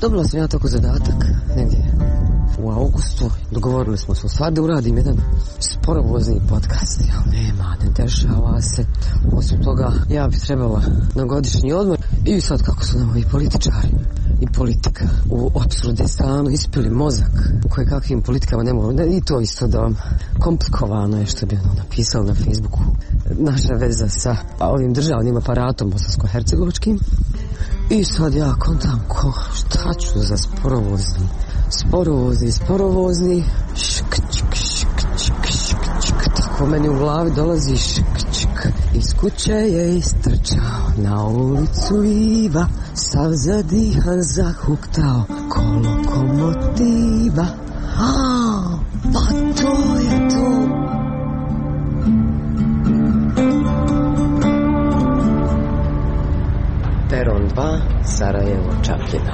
Dobila sam ja tako zadatak negdje u augustu. Dogovorili smo se stvar da uradim jedan sporovozni podcast. Nema, ne dešava se. Osim toga, ja bi trebala na godišnji odmor. I sad kako su nam ovi političari i politika u Apsurdistanu ispili mozak koje kakvim politikama ne mogu. I to isto da vam komplikovano je što bi ono napisalo na Facebooku. Naša veza sa ovim državnim aparatom bosansko-hercegovačkim. I sad ja kontam šta ću za sporovozni šk, tako meni u glavi dolazi šk. Iz kuće je istrčao na ulicu Iva, sav zadihan zahuktao ko lokomotiva. Pa to je to. Peron 2, Sarajevo, Čapljina.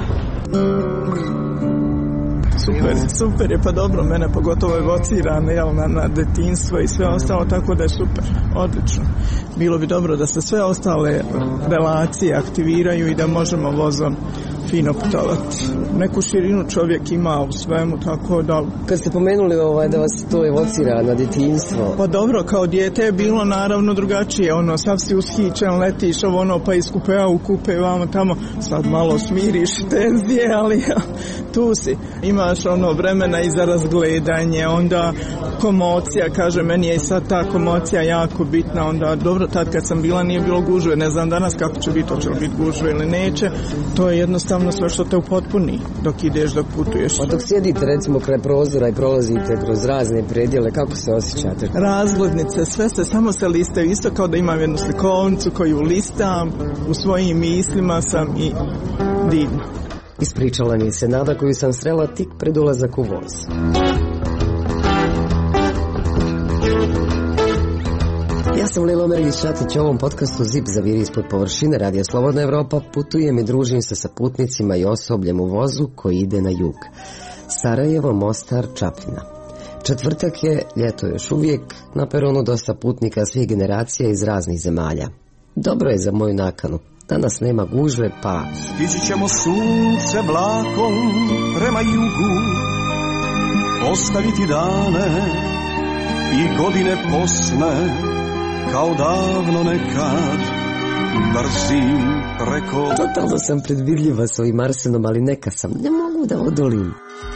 Super je, pa dobro, mene pogotovo evocira na detinjstvo i sve ostalo, tako da je super, odlično. Bilo bi dobro da se sve ostale relacije aktiviraju i da možemo vozom fino putovati. Neku širinu čovjek ima u svemu, tako da... Kad ste pomenuli da vas to evocira na detinjstvo... Pa dobro, kao dijete je bilo naravno drugačije, sav si ushićen, letiš pa iz kupea u kupe, vamo tamo, sad malo smiriš tenzije, ali tu si. Imaš vremena i za razgledanje, onda komocija, kaže, meni je i sad ta komocija jako bitna, onda dobro, tad kad sam bila nije bilo gužve, ne znam danas kako će biti, hoće li biti gužve ili neće, to je jednostavno sve što te upotpuni dok ideš, dok putuješ. Pa dok sjedite recimo kraj prozora i prolazite kroz razne predjele, kako se osjećate? Razglednice, sve samo se listaju, isto kao da imam jednu slikovnicu koju listam, u svojim mislima sam i divno. Ispričala mi se nada koju sam srela tik pred ulazak u voz. Ja sam Lilo Mergić-Šatić, u ovom podcastu Zip zaviri ispod površine Radija Slobodna Evropa. Putujem i družim se sa putnicima i osobljem u vozu koji ide na jug. Sarajevo, Mostar, Čapljina. Četvrtak je, ljeto još uvijek, na peronu dosta putnika svih generacija iz raznih zemalja. Dobro je za moju nakanu. Danas nema gužve, pa... Stići ćemo sunce vlakom prema jugu, ostaviti dane i godine posne, kao davno nekad, brzim preko... Totalno sam predvidljiva s ovim Arsenom, ali neka sam, ne mogu da odolim.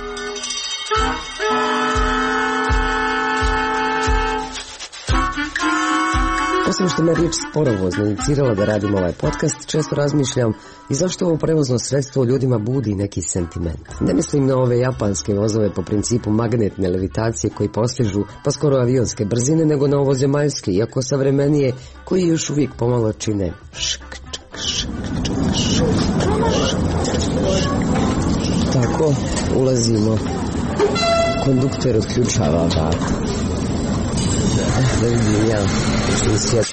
Osim što me riječ sporovozno inicirala da radim ovaj podcast, često razmišljam i zašto ovo prevozno sredstvo ljudima budi neki sentiment. Ne mislim na ove japanske vozove po principu magnetne levitacije koji postižu pa skoro avionske brzine, nego na ovozemaljske, iako savremenije, koji još uvijek pomalo čine šk. Tako, ulazimo. Kondukter odključava vrata. Da vidim ja, ću sjeti.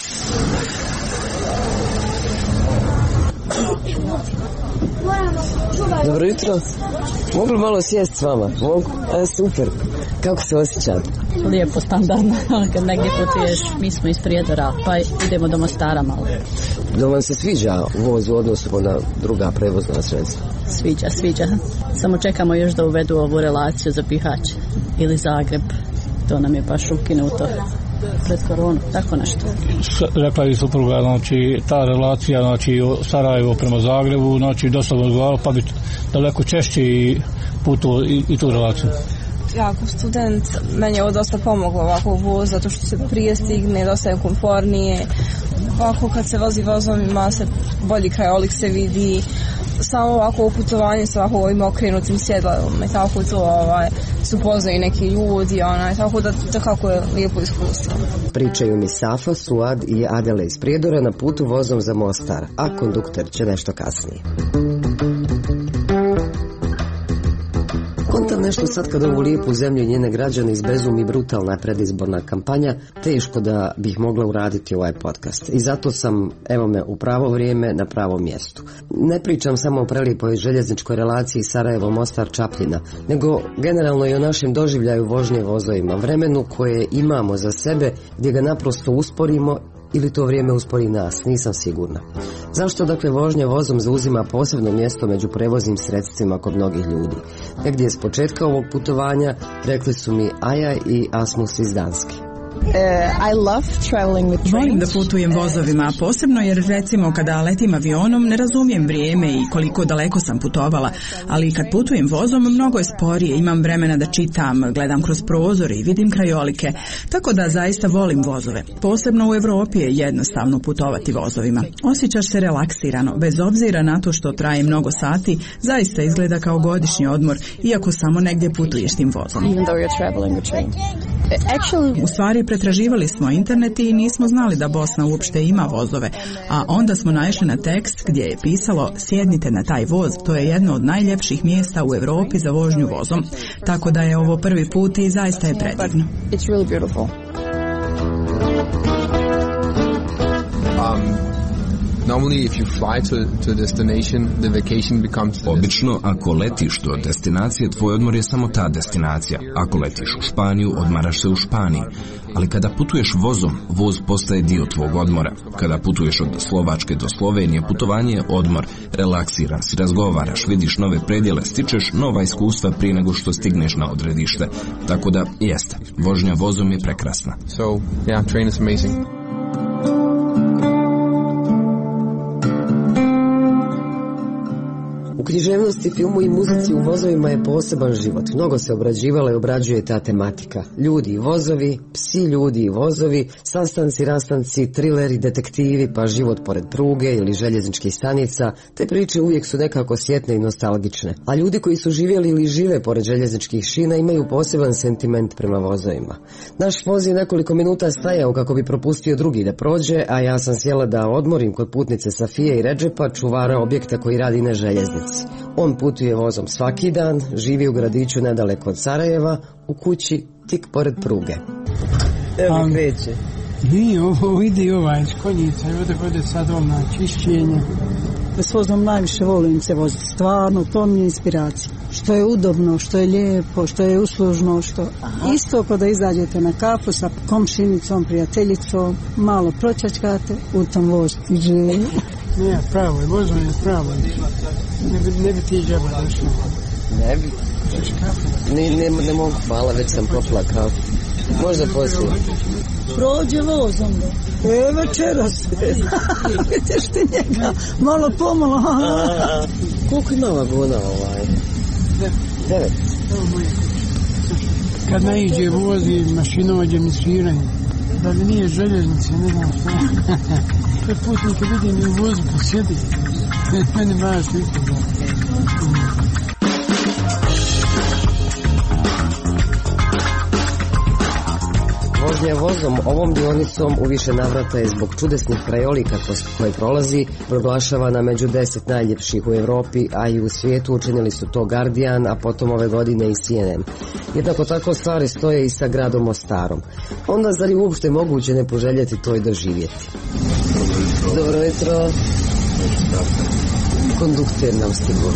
Dobro jutro. Mogu li malo sjesti s vama? Mogu? Super. Kako se osjećate? Lijepo, standardno. Kad negdje putuješ, mi smo iz Prijedora, pa idemo do Mostara malo. Da vam se sviđa voz u odnosu na druga prevozna sredstva? Sviđa. Samo čekamo još da uvedu ovu relaciju za Bihać ili Zagreb. To nam je baš ukinuto pred koronu, tako nešto. Rekla je supruga, ta relacija, Sarajevo prema Zagrebu, dosta odgovaralo, pa bi daleko češće putovao i tu relaciju. Ja kao student, meni je ovo dosta pomoglo ovako u voz, zato što se prije stigne, dosta je komfornije. Ovako kad se vozi vozom ima se bolji krajolik se vidi, samo ovako u putovanju sa ovim okrenutim sjedalom i tako to su poznaju neki ljudi, tako da kako je lijepo iskustvo. Pričaju mi Safa, Suad i Adela iz Prijedora na putu vozom za Mostar, a kondukter će nešto kasnije. Kontam nešto sad kad ovu lijepu zemlju i njene građane izbezumi brutalna predizborna kampanja, teško da bih mogla uraditi ovaj podcast. I zato sam, evo me, u pravo vrijeme na pravom mjestu. Ne pričam samo o prelijepoj željezničkoj relaciji Sarajevo-Mostar-Čapljina, nego generalno i o našem doživljaju vožnje vozovima, vremenu koje imamo za sebe, gdje ga naprosto usporimo ili to vrijeme uspori nas, nisam sigurna. Zašto dakle vožnja vozom zauzima posebno mjesto među prevoznim sredstvima kod mnogih ljudi? Negdje s početka ovog putovanja rekli su mi Aja i Asmus iz Danske. Volim da putujem vozovima, posebno jer recimo kada letim avionom ne razumijem vrijeme i koliko daleko sam putovala, ali kad putujem vozom mnogo je sporije, imam vremena da čitam, gledam kroz prozor i vidim krajolike, tako da zaista volim vozove. Posebno u Europi je jednostavno putovati vozovima. Osjećaš se relaksirano, bez obzira na to što traje mnogo sati, zaista izgleda kao godišnji odmor, iako samo negdje putuješ tim vozom. U stvari pretraživali smo internet i nismo znali da Bosna uopšte ima vozove, a onda smo naišli na tekst gdje je pisalo sjednite na taj voz, to je jedno od najljepših mjesta u Europi za vožnju vozom, tako da je ovo prvi put i zaista je predivno. Obično, ako letiš do destinacije, tvoj odmor je samo ta destinacija. Ako letiš u Španiju, odmaraš se u Španiji. Ali kada putuješ vozom, voz postaje dio tvog odmora. Kada putuješ od Slovačke do Slovenije, putovanje je odmor. Relaksiran si, razgovaraš, vidiš nove predjele, stičeš nova iskustva prije nego što stigneš na odredište. Tako da, jeste, vožnja vozom je prekrasna. Train is amazing. U književnosti, filmu i muzici u vozovima je poseban život. Mnogo se obrađivala i obrađuje ta tematika. Ljudi i vozovi, psi, ljudi i vozovi, sastanci, rastanci, trileri, detektivi, pa život pored pruge ili željezničkih stanica. Te priče uvijek su nekako sjetne i nostalgične. A ljudi koji su živjeli ili žive pored željezničkih šina imaju poseban sentiment prema vozovima. Naš voz je nekoliko minuta stajao kako bi propustio drugi da prođe, a ja sam sjela da odmorim kod putnice Safije i Redžepa, čuvara objekta koji radi na željeznici. On putuje vozom svaki dan, živi u gradiću nedaleko od Sarajeva, u kući tik pored pruge. Evo mi kreće. Nije, ovo ide iz konjica i ode sad na čišćenje. S vozom najviše volim se voziti, stvarno, to mi je inspiracija. Što je udobno, što je lijepo, što je uslužno, što isto kada izađete na kafu sa komšinicom, prijateljicom, malo pročačkate, u tom vozu i živim. Nije, pravo je, vozom je pravo. Ne bi ti džaba došla. Ne bi. Ne mogu, hvala, već sam popila kafu. Možda poslije. Prođe vozom. Večeras. Vidiš ti njega, malo pomalo. Koliko ima vagona 9. Kad naiđe voz i mašinovođe mi sviranje, da li nije željeznice, ne znam što. Te putnike vidim i u vozu posjedi. Meni baš isto. Vožnja vozom ovom dionicom u više navrata je zbog čudesnih krajolika koje prolazi proglašavana među 10 najljepših u Europi, a i u svijetu. Učinili su to Guardian, a potom ove godine i CNN. Jednako tako stvari stoje i sa gradom Mostarom. Onda zar je uopšte moguće ne poželjeti to i doživjeti? Dobro jutro. Kondukter nam stigu.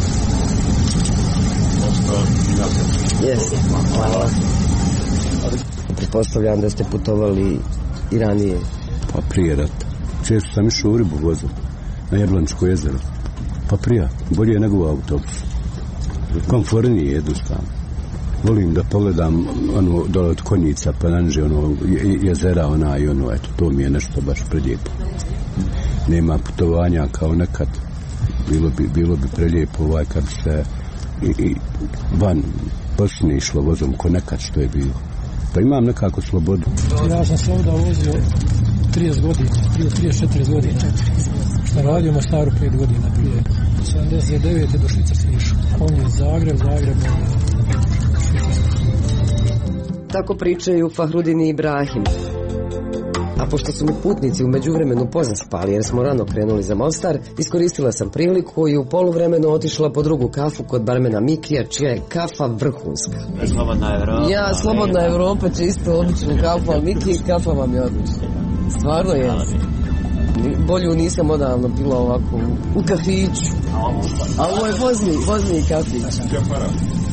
Jeste, hvala. Pretpostavljam da ste putovali i ranije. Pa prije rata. Često sam išao u ribu vozom na Jablančko jezero. Pa prije, bolje je nego u autobusu. Komfornije jednostavno. Volim da pogledam dole od konjica pa nanže jezera i eto, to mi je nešto baš prelijepo. Nema putovanja kao nekad. Bilo bi prelijepo kad se i van Bosne išlo vozom ko nekad što je bilo. Pa imam nekako slobodu. Ja sam se ovdje vozio 30 godina, prije 34 godina. Što radio na Mostaru 5 godina prije. 79. do Švicarske išao. On je Zagreb. Tako pričaju Fahrudin i Ibrahim. A pošto su mi putnici u međuvremenu pozaspali jer smo rano krenuli za Mostar, iskoristila sam priliku i u poluvremenu otišla po drugu kafu kod barmena Mikija, čija je kafa vrhunska. Slobodna Evropa. Ja, Slobodna Evropa će isto odličnu kafu, ali Mikija kafa vam je odlična. Stvarno je. Bolju nisam odavno pila ovako u kafiću. A ovo je vozni kafić.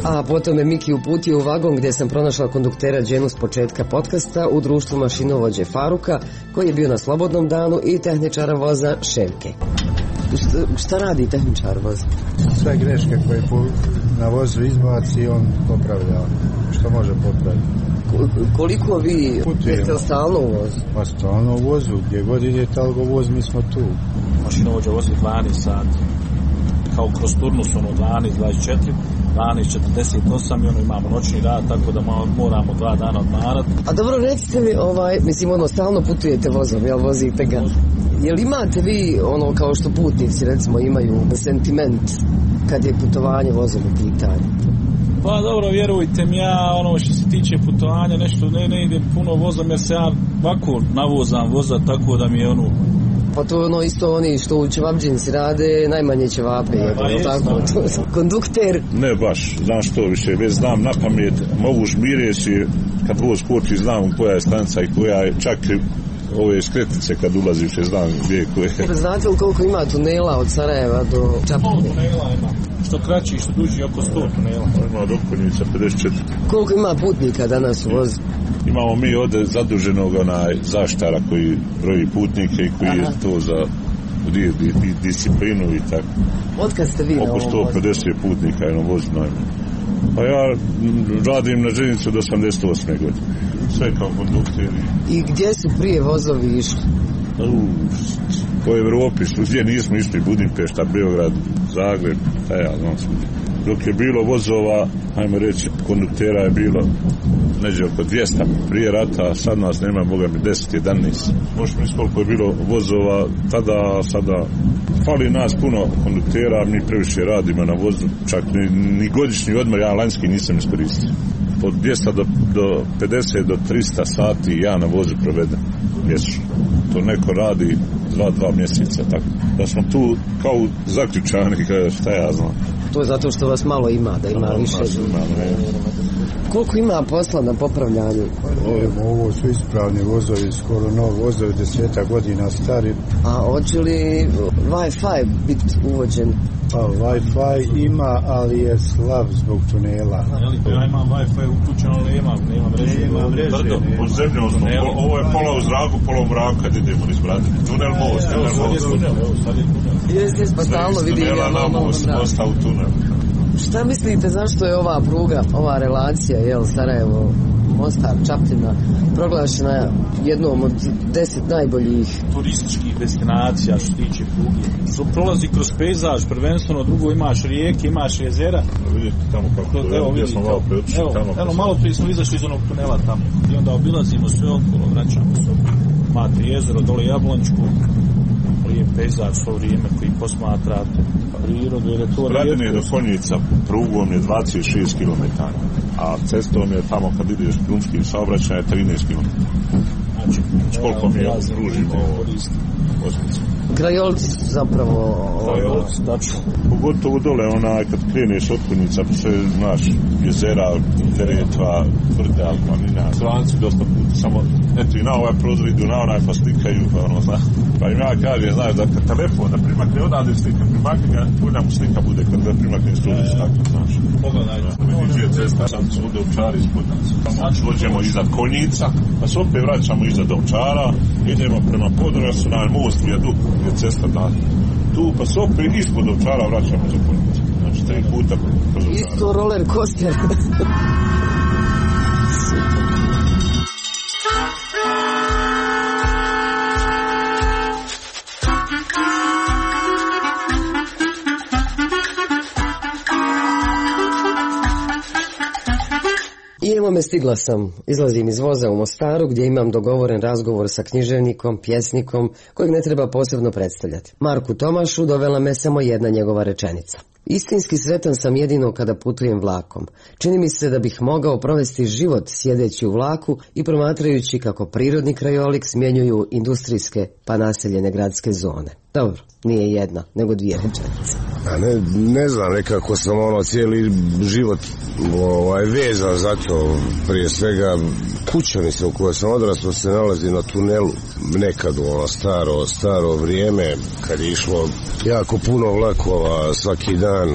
A potom je Miki uputio u vagon gdje sam pronašla konduktera Đenu s početka podcasta u društvu mašinovođe Faruka, koji je bio na slobodnom danu, i tehničara voza Ševke. Šta radi tehničar voza? Sve greške koje na vozu izbaci, on popravlja što može popraviti. Koliko vi jeste stalno u vozu? Pa stalno u vozu, gdje god ide talgo voz, mi smo tu. Mašinovođa vozi 12 sati, kao kroz turnus, 12-24, 12-48 i imamo noćni rad, tako da moramo 2 dana odmarati. A dobro, recite mi, mislim, stalno putujete vozom, jel vozite ga? Jel imate vi, kao što putnici, recimo, imaju sentiment kad je putovanje vozom u pitanju? Pa dobro, vjerujte mi, ja što se tiče putovanja, nešto ne idem puno vozom, jer se ja ovako navozam voza, tako da mi je Pa to je isto oni što u ćevapđinci rade, najmanje ćevape, tako? Kondukter? Ne baš, znam što više, već znam na pamet, mogu žmireći, kad voz koči, znam koja je stanica i koja je, čak ove skretnice kad ulaziš, znam gdje je koje. Znate li koliko ima tunela od Sarajeva do Čapljine? Tunela ima, što kraći, što duži, oko 100 tunela. Ima od Okonjica 54. Koliko ima putnika danas u vozu? Imamo mi ovdje zaduženog zaštara koji broji putnike i koji je to za disciplinu i tako. Otkad ste vi na ovom vozu? Oko 150 putnika je na vozu najmanje. Pa ja radim na željeznici od 88. godine. Sve kao kondukter. I gdje su prije vozovi išli? Po Evropi, gdje nismo išli, Budimpešta, Beograd, Zagreb, dok je bilo vozova, ajmo reći, konduktera je bilo neđe oko 200 prije rata, a sad nas nema, boga mi 10-11. Možeš misliti koliko je bilo vozova tada, sada fali nas puno konduktera, mi previše radimo na vozu, čak ni godišnji odmor, ja lanjski nisam iskoristio. Od 200 do 50 do 300 sati ja na vozu provedem mjesečno. To neko radi 2 mjeseca, tako da smo tu kao zaključani, šta ja znam. To je zato što vas malo ima, da ima više. Koliko ima posla na popravljanju? Ovo su ispravni vozovi, skoro novi vozovi, 10 godina stari. A hoće li Wi-Fi biti uvođen? Pa Wi-Fi ima, ali je slab zbog tunela. Ja imam Wi-Fi uključen, ali nema mreže. Pod zemljom smo, ovo je pola u zraku, pola u mraku kad idemo niz brate. Tunel most. Jeste, pa stalno vidim ja malo mosta u tunel. Šta mislite, zašto je ova pruga, ova relacija, Sarajevo, Mostar, Čapljina, proglašena jednom od 10 najboljih turističkih destinacija što se tiče pruge? Prolazi kroz pejzaž, prvenstveno, drugo imaš rijeke, imaš jezera. Vidite tamo kako to je, gdje smo malo preotišli tamo. Evo, malo prije smo izašli iz onog tunela tamo i onda obilazimo sve okolo, vraćamo se. Imate jezero, dole Jablončku, lijep pejzaž svo vrijeme koji posmatrate prirodu, jer je to Gradine do Konjica prugom je 26 km, a cestom je tamo kad ideš drumskim saobraćajem 13 km. Znači, koliko mi pružimo Osmicu. Krajolci zapravo... Krajolci, tačno. Pogotovo dole, kad kreneš od Konjica, sve, znaš, jezera, Teretva, Tvrda, Planina, Stranci dosta puta, samo, eto i na ovaj prozor idu, na onaj pa slikaju, pa im ja kažem, znaš, da kad telefon, da primakne odavde slika, primakne ga, bolja mu slika bude kad ga primakne studić, tako, znaš. Pogledajte. Vidiš je cesta, sam su ovdje Ovčari ispod nas. Znači, dođemo iznad Konjica, pa se opet vraćamo iznad Ovčara, idemo prema Podravcu, na most, vijadukt, je cesta tu, pa se opet ispod Ovčara vraćamo za Konjica. Znači, 3 puta kroz Ovčara. Isto roller coaster. I evo me, stigla sam. Izlazim iz voza u Mostaru gdje imam dogovoren razgovor sa književnikom, pjesnikom, kojeg ne treba posebno predstavljati. Marku Tomašu dovela me samo jedna njegova rečenica. Istinski sretan sam jedino kada putujem vlakom. Čini mi se da bih mogao provesti život sjedeći u vlaku i promatrajući kako prirodni krajolik smjenjuju industrijske pa naseljene gradske zone. Dobro, nije jedna, nego dvije rečenice. Ne znam, nekako sam cijeli život vezan za to. Prije svega kućanica u kojoj sam odrastao se nalazi na tunelu, nekad u staro vrijeme kad je išlo jako puno vlakova svaki dan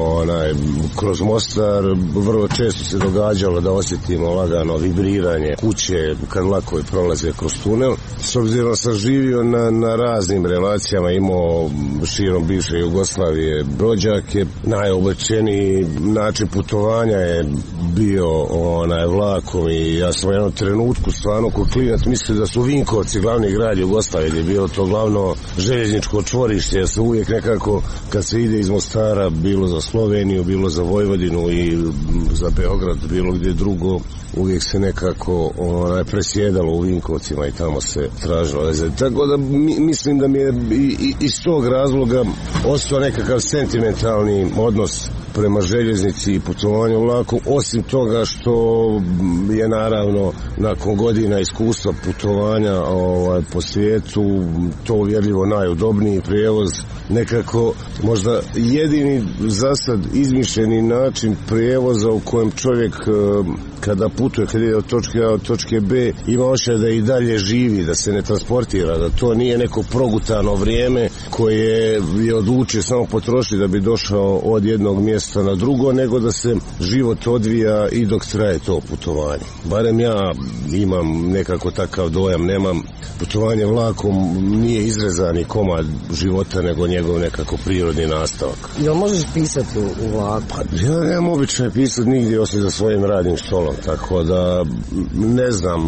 kroz Mostar. Vrlo često se događalo da osjetimo lagano vibriranje kuće kad vlakovi prolaze kroz tunel. S obzirom sam živio na raznim relacijama, imao širom bivše Jugoslavije rođake, najobičajeniji način putovanja je bio vlakom i ja sam u jednom trenutku stvarno ko klinac mislio da su Vinkovci glavni grad Jugoslavije, gdje je bilo to glavno željezničko čvorište, jer se uvijek nekako kad se ide iz Mostara, bilo za Sloveniju, bilo za Vojvodinu i za Beograd, bilo gdje drugo, uvijek se nekako presjedalo u Vinkovcima i tamo se tražilo veze. Tako da mislim da mi je iz tog razloga ostao nekakav sentimentalni odnos prema željeznici i putovanju vlakom, osim toga što je naravno nakon godina iskustva putovanja po svijetu to uvjerljivo najudobniji prijevoz, nekako možda jedini zasad izmišljeni način prijevoza u kojem čovjek kada putuje, kada ide od točke A od točke B, ima osjećaj da i dalje živi, da se ne transportira, da to nije neko progutano vrijeme koje je odlučio samo potrošiti da bi došao od jednog mjesta na drugo, nego da se život odvija i dok traje to putovanje. Barem ja imam nekako takav dojam, nemam putovanje vlakom, nije izrezani komad života, nego njegov nekako prirodni nastavak. Jel možeš pisati u vlaku? Ja nemam običaj pisati nigdje osim za svojim radnim stolom, tako da ne znam,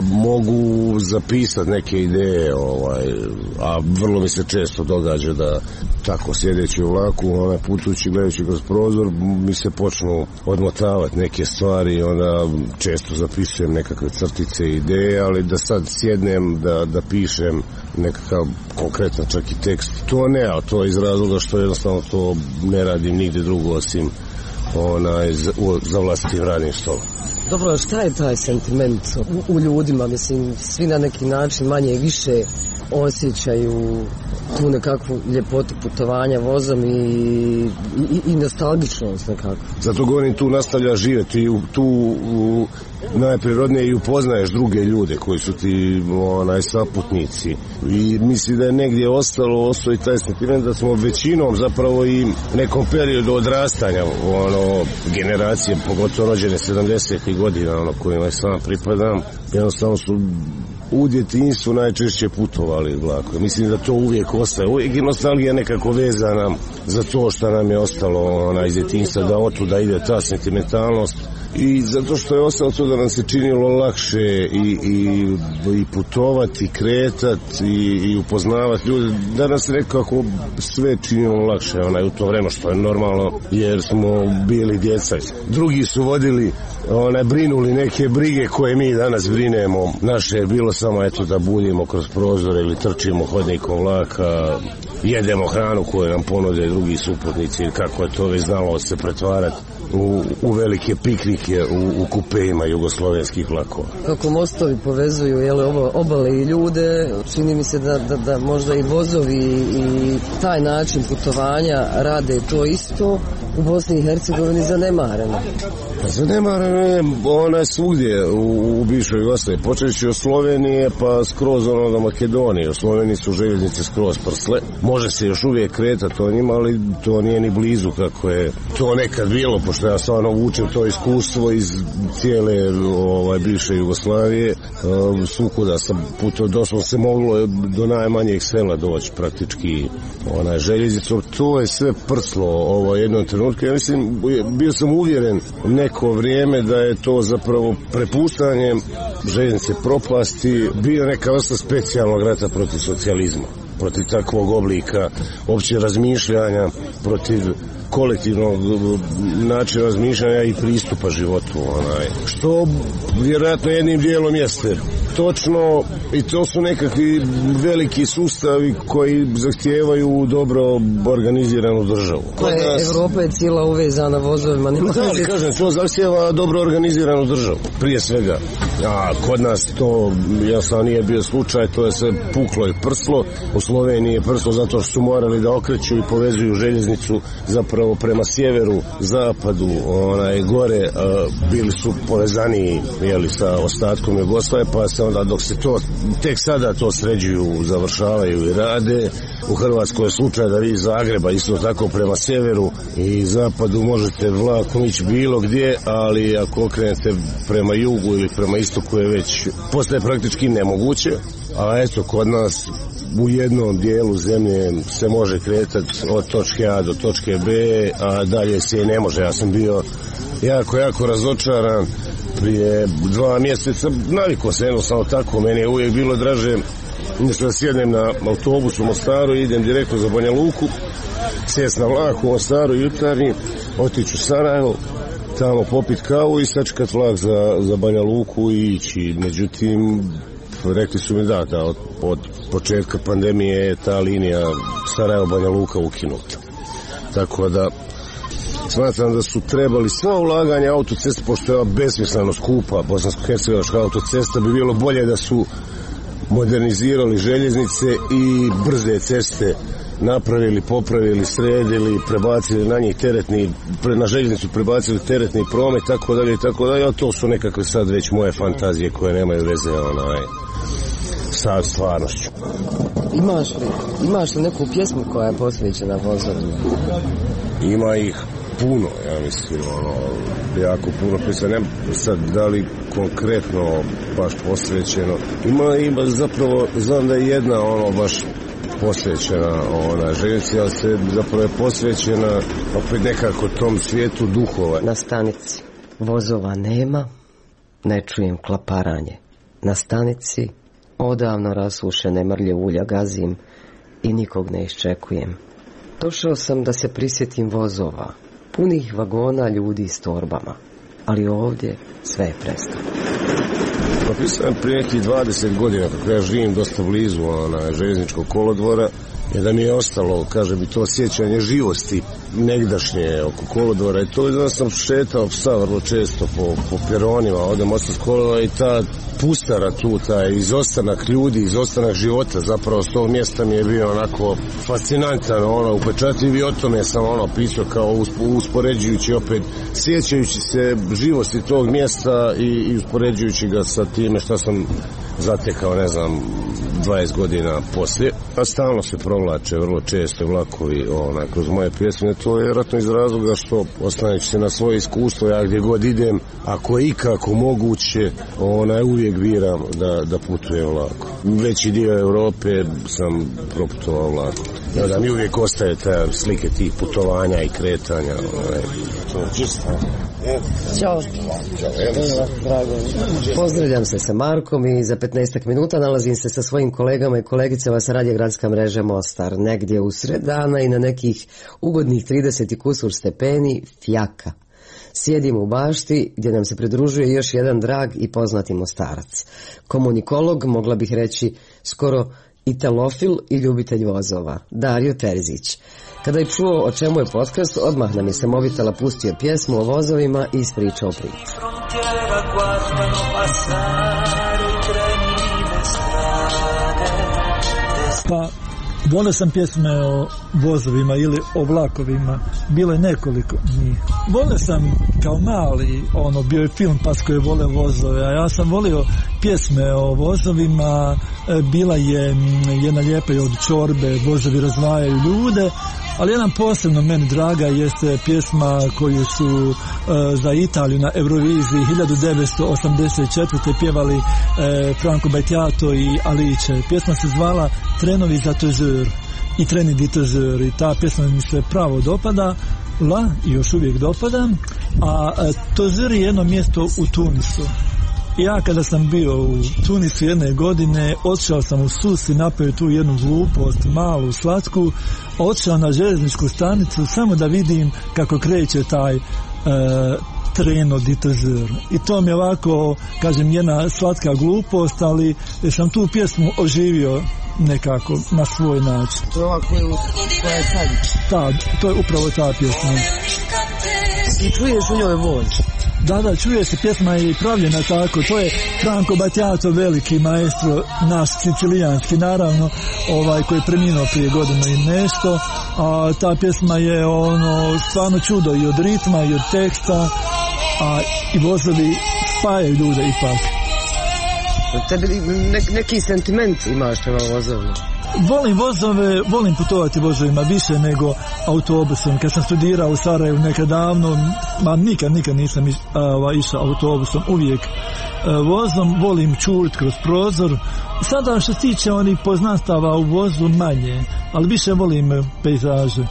mogu zapisati neke ideje, a vrlo mi se često događa da tako sjedeći u vlaku, putujući, gledajući kroz prozor, mi se počnu odmotavati neke stvari, onda često zapisujem nekakve crtice i ideje, ali da sad sjednem da pišem nekakav konkretan čak i tekst, to ne, ali to je iz razloga što jednostavno to ne radim nigdje drugo osim za vlastitim radnim stolom. Dobro, šta je taj sentiment u ljudima? Mislim, svi na neki način manje i više osjećaju tu nekakvu ljepotu putovanja vozom i nostalgičnost nekako. Zato govorim, tu nastavlja živjeti, tu najprirodnije i upoznaješ druge ljude koji su ti saputnici i misli da je negdje ostao i taj sentiment da smo većinom zapravo i nekom periodu odrastanja generacije, pogotovo rođene 70. godina kojima je sam pripadam, jednostavno su u djetinjstvu najčešće putovali vlakom. Mislim da to uvijek ostaje. Uvijek je nostalgija nekako vezana za to što nam je ostalo iz djetinjstva, da otuda ide ta sentimentalnost. I zato što je ostalo to da nam se činilo lakše i putovati, i kretati i upoznavati ljude, da nam se nekako sve činilo lakše u to vreme, što je normalno jer smo bili djeca. Drugi su vodili, brinuli neke brige koje mi danas brinemo. Naše je bilo samo da buljimo kroz prozore ili trčimo hodnikom vlaka, jedemo hranu koju nam ponude drugi suputnici, kako je to već znalo se pretvarati u velike piknike u kupeima jugoslovenskih vlakova. Kako mostovi povezuju obale i ljude, čini mi se da možda i vozovi i taj način putovanja rade to isto u Bosni i Hercegovini zanemareno. Zanemareno je svugdje u bivšoj Jugoslaviji, počeći od Slovenije pa skroz do Makedonije. U Sloveniji su željeznice skroz prsle. Može se još uvijek kretati o njima, ali to nije ni blizu kako je to nekad bilo, pošto ja stvarno vučem to iskustvo iz cijele bivše Jugoslavije. Svukuda sam putao, doslovno se moglo do najmanjeg sela doći praktički željeznicom. To je sve prslo jednom trenutku. Ja mislim, bio sam uvjeren neko vrijeme da je to zapravo prepuštanje željeznice propasti bio neka vrsta specijalnog rata protiv socijalizma, protiv takvog oblika opće razmišljanja, protiv kolektivnog načina razmišljanja i pristupa životu, što vjerojatno jednim dijelom jeste točno, i to su nekakvi veliki sustavi koji zahtijevaju dobro organiziranu državu. Evropa je cijela uvezana vozovima. Da, kažem, to zahtijeva dobro organiziranu državu, prije svega. A kod nas to, jasno, nije bio slučaj, to je sve puklo i prslo. U Sloveniji je prslo zato što su morali da okreću i povezuju željeznicu zapravo prema sjeveru, zapadu, gore, bili su povezaniji sa ostatkom Jugoslavije, pa se onda dok se to, tek sada to sređuju, završavaju i rade. U Hrvatskoj je slučaj da vi iz Zagreba isto tako prema sjeveru i zapadu možete vlakom ići bilo gdje, ali ako okrenete prema jugu ili prema istoku je već postaje praktički nemoguće. A eto, kod nas u jednom dijelu zemlje se može kretati od točke A do točke B, a dalje se ne može. Ja sam bio jako razočaran prije 2 mjeseca, navikao se jednostavno tako, meni je uvijek bilo draže da sjednem na autobus u Mostaru i idem direktno za Banja Luku, sjest na vlak u Mostaru jutarnji, otići u Sarajevo, tamo popit kavu i sačekat vlak za Banja Luku i ići. Međutim, rekli su mi da od početka pandemije je ta linija Sarajevo-Banja Luka ukinuta. Tako da smatram da su trebali sva ulaganja autocesta, pošto je besmisleno skupa bosansko-hercegovačka autocesta, bi bilo bolje da su modernizirali željeznice i brze ceste napravili, popravili, sredili, prebacili na njih na željeznicu prebacili teretni promet, tako dalje, a to su nekakve sad već moje fantazije koje nemaju veze sa stvarnošću. Imaš li neku pjesmu koja je posvećena vozovima? Ima ih puno, ja mislim, jako puno pjesma. Ne sad da li konkretno baš posvećeno. Ima zapravo, znam da je jedna baš posvećena željeznici, ali se zapravo je posvećena opet nekako tom svijetu duhova. Na stanici vozova nema, ne čujem klaparanje. Na stanici odavno rasušene mrlje ulja gazim i nikog ne iščekujem. Došao sam da se prisjetim vozova, punih vagona ljudi s torbama, ali ovdje sve je prestalo. Napisam prije nekih 20 godina, kako ja živim dosta blizu željezničkog kolodvora, je da mi je ostalo, kaže mi, to sjećanje živosti negdašnje oko kolodvora, i to da sam šetao psa vrlo često po peronima, ovdje Mostarskog kolodvora, i ta pustara tu, taj izostanak ljudi, izostanak života, zapravo s tog mjesta mi je bio onako fascinantan, upečatljiv, i o tome sam pisao kao uspoređujući opet, sjećajući se živosti tog mjesta i uspoređujući ga sa time što sam zatekao, 20 godina poslije. A stalno se provlače vrlo često vlakovi kroz moje pjesme. To je vjerojatno iz razloga što, oslanjajući se na svoje iskustvo, ja gdje god idem, ako je ikako moguće, uvijek biram da putujem vlakom. Veći dio Europe sam proputovao vlakom. Da mi uvijek ostaje ta slike tih putovanja i kretanja. To je čisto. Ćao. Drago. Pozdravljam se sa Markom i za 15 minuta nalazim se sa svojim kolegama i kolegicama sa radija Gradska mreža Mostar. Negdje u sred dana i na nekih ugodnih 30 i kusur stepeni fjaka. Sjedim u bašti gdje nam se pridružuje još jedan drag i poznati Mostarac. Komunikolog, mogla bih reći skoro italofil i ljubitelj vozova, Dario Terzić. Kada je čuo o čemu je podcast, odmah nam je sa mobitela pustio pjesmu o vozovima i ispričao priču. Pa, volio sam pjesme o vozovima ili o vlakovima, bilo je nekoliko njih. Volio sam kao mali, bio je film Pas koji je volio vozove, a ja sam volio pjesme o vozovima, bila je jedna lijepa od Čorbe, vozovi razdvajaju ljude, ali jedan posebno meni draga jeste pjesma koju su za Italiju na Euroviziji 1984. pjevali Franco Battiato i Alice. Pjesma se zvala Trenovi za Tozur i Treni di Tozur, i ta pjesma mi se pravo dopada i još uvijek dopada. A Tozur je jedno mjesto u Tunisu Ja kada sam bio u Tunisu jedne godine, otišao sam u Sus i napravio tu jednu glupost, malu, slatku, otišao na željezničku stanicu samo da vidim kako kreće taj tren od Itazur. I to mi je ovako, kažem, jedna slatka glupost, ali sam tu pjesmu oživio nekako na svoj način. To je ova koja je sad? To je upravo ta pjesma. I čuješ u njoj voz? Da, čuje se, pjesma je pravljena tako, to je Franco Battiato, veliki maestro, naš sicilijanski, naravno, koji je preminuo prije godinu i nešto, a ta pjesma je stvarno čudo i od ritma i od teksta, a i vozovi spajaju ljude ipak. Tebi neki sentiment imaš prema vozovima? Volim vozove, volim putovati vozovima više nego autobusom. Kad sam studirao u Sarajevu nekad davno, nikad nisam išao autobusom, uvijek vozom, volim čurit kroz prozor. Sada što se tiče onih poznanstava u vozu manje, ali više volim pejzaže.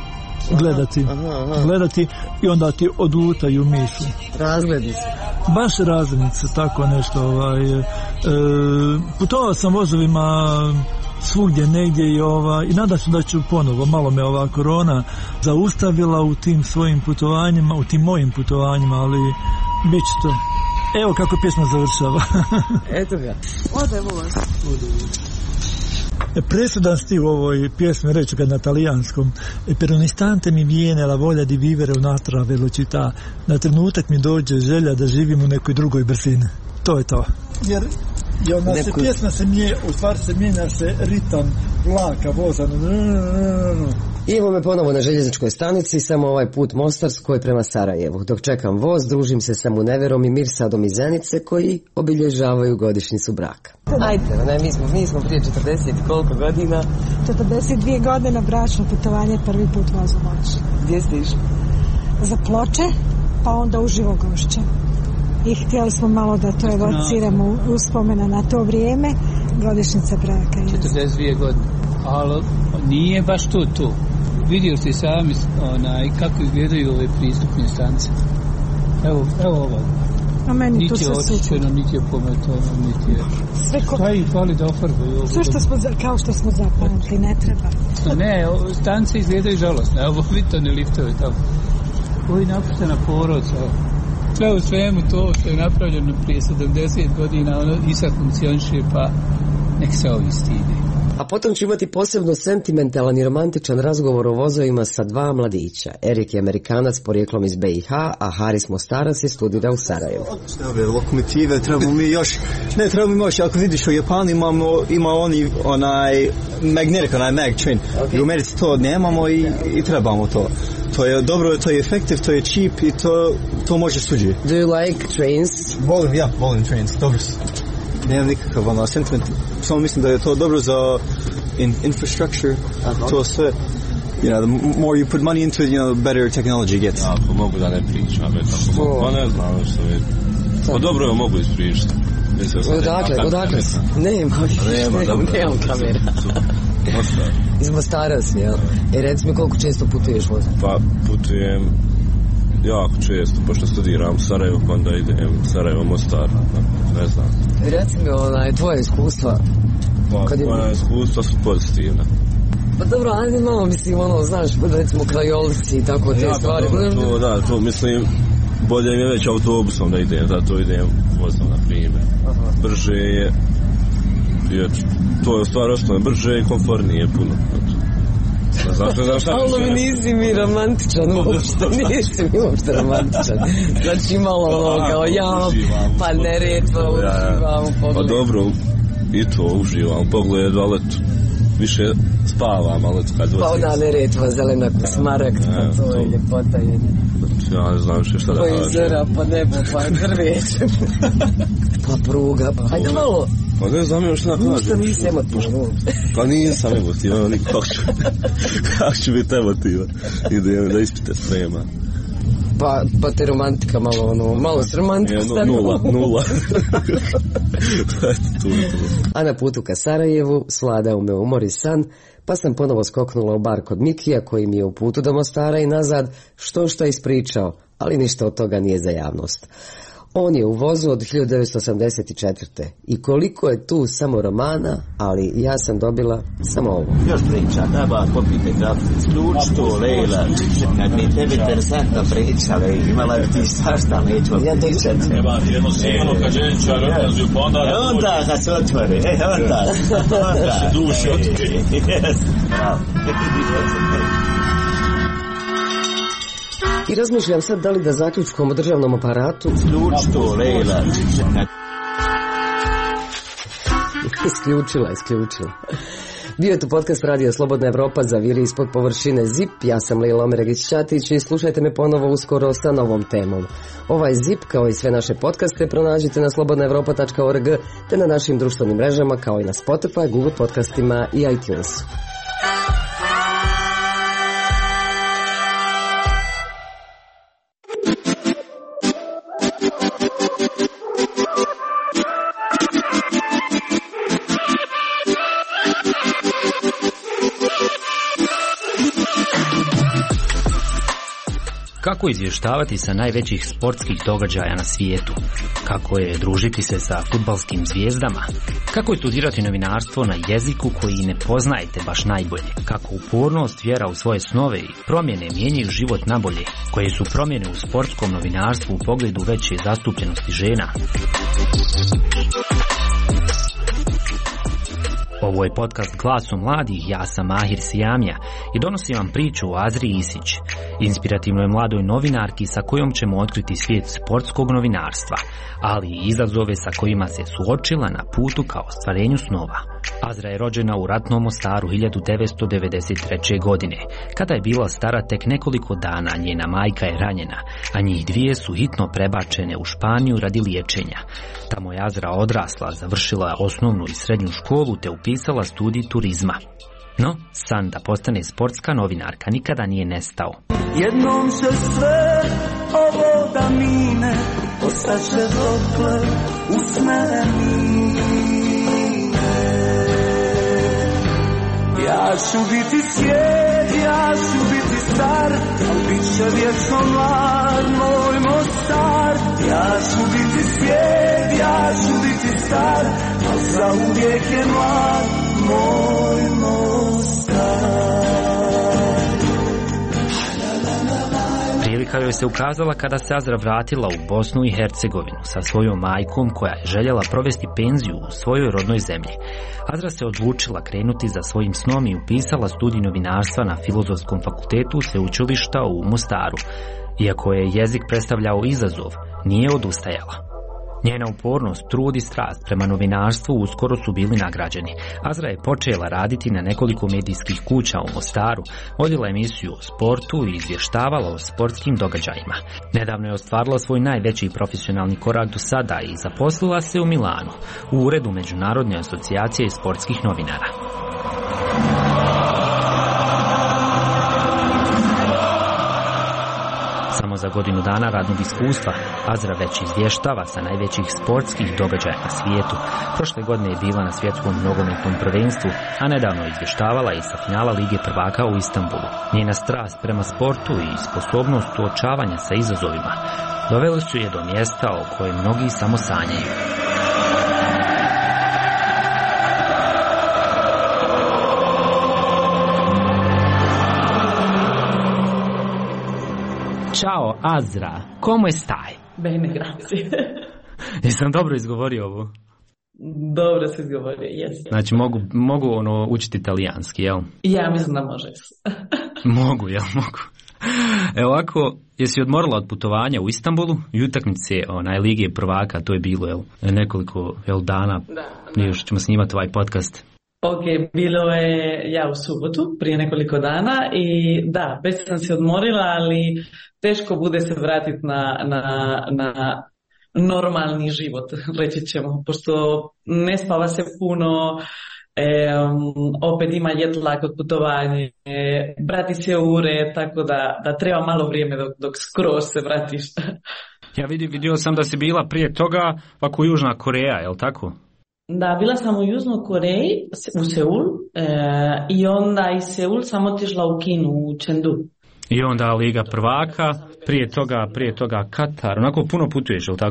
Gledati i onda ti odlutaju misli. Razglednice. Baš razglednice, tako nešto. Putovao sam vozovima svugdje negdje i nadam se da ću ponovo. Malo me ova korona zaustavila u tim svojim putovanjima, u tim mojim putovanjima, ali bit će to. Evo kako pjesma završava. Eto ga. Ode voz. Presudan stil u ovoj pjesmi reći kad na talijanskom: per un istante mi viene la voglia di vivere un'altra velocità, na trenutak mi dođe želja da živim u nekoj drugoj brzini. To je to. Jer se pjesma u stvari se mijenja se ritam vlaka, voza. I evo me ponovo na željezničkoj stanici, samo ovaj put Mostarskoj prema Sarajevu. Dok čekam voz, družim se sa Muneverom i Mirsadom iz Zenice koji obilježavaju godišnjicu braka. Ajde, mi smo prije 40 koliko godina? 42 godine bračno putovanje, prvi put vozu moći. Gdje ste išli? Za Ploče, pa onda u Živogošće. I htjeli smo malo da to evociramo uspomena na to vrijeme, godišnjica braka. 42 godine, ali nije baš to. Vidio ste sami kako izgledaju ove pristupne stanice. Evo ovo. A meni tu sve očišćeno, niti je pometano, niti je... Šta ih hvali da ofarbaju? Sve kao što smo zapamtili, ne treba. Ne, stanice izgledaju žalostne. Evo vidite liftove tamo. Ovo je napuštena porodca. Sve u svemu to što je napravljeno prije 70 godina, i sad funkcioniše, pa nek se ovi stide. A potom ću imati posebno sentimentalan i romantičan razgovor o vozovima sa dva mladića. Erik je Amerikanac porijeklom iz BiH, a Haris Mostarac je studira u Sarajevu. Ove lokomotive trebamo mi još, ako vidiš u Japanu ima onaj magnetic, onaj mag train. Okay. U Americi to nemamo i trebamo to. To je dobro, to je efektiv, to je cheap i to može suđi. Do you like trains? Volim trains, dobro su. Nemam nikakav sentiment, samo mislim da je to dobro za infrastructure, to sve. The more you put money into it, the better technology gets. Ako mogu da ne pričam, pa ne znam što je. Pa dobro je mogu ispričati. Odakle? Nemam kamera. Iz Mostara si, jel? Reci mi koliko često putuješ vozom? Pa putujem jako često, pošto studiram u Sarajevu, pa onda idem Sarajevo, Mostar, ne znam. Reci mi tvoje iskustva. Moja iskustva su pozitivna. Pa dobro, ajde malo, mislim, znaš, recimo krajolici i tako te stvari. To mislim, bolje mi je već autobusom da idem, zato idem vozom, na primjer. Brže je, to je u stvari osnovno, brže i komfornije puno. Ali nisi mi romantičan uopšte, nisi mi uopšte romantičan. Znači malo kao pa Neretva uživam u pogledu. Pa dobro, i to uživam u pogledu, ali više spavam, ali kad vozim. Pa ona Neretva, zelena smaragd, pa to je ljepota jedna. Ja ne znam šta da kažem. Pa jezera, pa nebo, pa drveće. Pa pruga, pa hajde malo. Pa ne znam još šta da kažem. Ušto nisi emotivan. Pa nisam emotivan, kako ću biti emotivan. Idem da ispite sprema. Pa te romantika malo s romantikom stavimo. Nula. A na putu ka Sarajevu svladao me umor i san, pa sam ponovo skoknula u bar kod Mikija koji mi je u putu do Mostara i nazad što ispričao, ali ništa od toga nije za javnost. On je u vozu od 1984. I koliko je tu samo romana, ali ja sam dobila samo ovo. Još priča, treba popite kaficu, ključ to, Lejla. Kad mi tebi interesantna priča, Lejla, imala bi ti svašta, neću pričat. Treba ti jedno sigurno kad ženča razlazio, pa onda... Onda kad se otvori, onda. Se duši otvori. I razmišljam sad da li da zaključkom o državnom aparatu... Ključ to, Lejla. Isključila. Bio je tu podcast Radio Slobodna Evropa za viri ispod površine ZIP. Ja sam Lejla Omeregić-Ćatić i slušajte me ponovo uskoro sa novom temom. Ovaj ZIP, kao i sve naše podcaste, pronađite na slobodnaevropa.org te na našim društvenim mrežama, kao i na Spotify, Google podcastima i iTunesu. Kako izvještavati sa najvećih sportskih događaja na svijetu? Kako je družiti se sa fudbalskim zvijezdama? Kako je studirati novinarstvo na jeziku koji ne poznajete baš najbolje? Kako upornost, vjera u svoje snove i promjene mijenjaju život nabolje? Koje su promjene u sportskom novinarstvu u pogledu veće zastupljenosti žena? Ovo je podcast Glasom mladih, ja sam Mahir Sijamija i donosim vam priču o Azri Isić, inspirativnoj mladoj novinarki sa kojom ćemo otkriti svijet sportskog novinarstva, ali i izazove sa kojima se suočila na putu ka ostvarenju snova. Azra je rođena u ratnom Mostaru 1993. godine. Kada je bila stara tek nekoliko dana, njena majka je ranjena, a njih dvije su hitno prebačene u Španiju radi liječenja. Tamo je Azra odrasla, završila osnovnu i srednju školu te upisala studij turizma. No, san da postane sportska novinarka nikada nije nestao. Jednom će sve ovo da mine, ostaće dokle usmeni. Ja ću biti svijet, ja ću biti star, al bit će vječno mlad moj Mostar. Ja ću biti svijet, ja ću biti star, al zauvijek je mlad moj Mostar. Prilika joj se ukazala kada se Azra vratila u Bosnu i Hercegovinu sa svojom majkom koja je željela provesti penziju u svojoj rodnoj zemlji. Azra se odlučila krenuti za svojim snom i upisala studij novinarstva na Filozofskom fakultetu sveučilišta u Mostaru. Iako je jezik predstavljao izazov, nije odustajala. Njena upornost, trud i strast prema novinarstvu uskoro su bili nagrađeni. Azra je počela raditi na nekoliko medijskih kuća u Mostaru, vodila emisiju o sportu i izvještavala o sportskim događajima. Nedavno je ostvarila svoj najveći profesionalni korak do sada i zaposlila se u Milanu, u uredu Međunarodne asocijacije sportskih novinara. Samo za godinu dana radnog iskustva Azra već izvještava sa najvećih sportskih događaja na svijetu. Prošle godine je bila na svjetskom nogometnom prvenstvu, a nedavno je izvještavala i sa finala Lige prvaka u Istanbulu. Njena strast prema sportu i sposobnost suočavanja sa izazovima doveli su je do mjesta o kojem mnogi samo sanjaju. Ćao, Azra. Como stai? Bene, grazie. Jesam dobro izgovorio ovo? Dobro se izgovorio, jes. Znači, mogu učiti italijanski, jel? Ja mislim da može. Mogu. Evo ovako, jesi odmorila od putovanja u Istanbulu i utakmice Lige prvaka, to je bilo, jel? Nekoliko dana. Da. Još ćemo snimati ovaj podcast. Ok, bilo je u subotu, prije nekoliko dana i da, već sam se odmorila, ali teško bude se vratiti na normalni život, reći ćemo, pošto ne spava se puno, opet ima jetlag od putovanja, vrati se u ure, tako da treba malo vrijeme dok skroz se vratiš. Ja vidio sam da si bila prije toga ovako Južna Koreja, je li tako? Da, bila sam u Južnoj Koreji, u Seul, i onda iz Seul sam otišla u Kinu, u Chengdu. I onda Liga prvaka, prije toga Katar, onako puno putuješ, je li tako?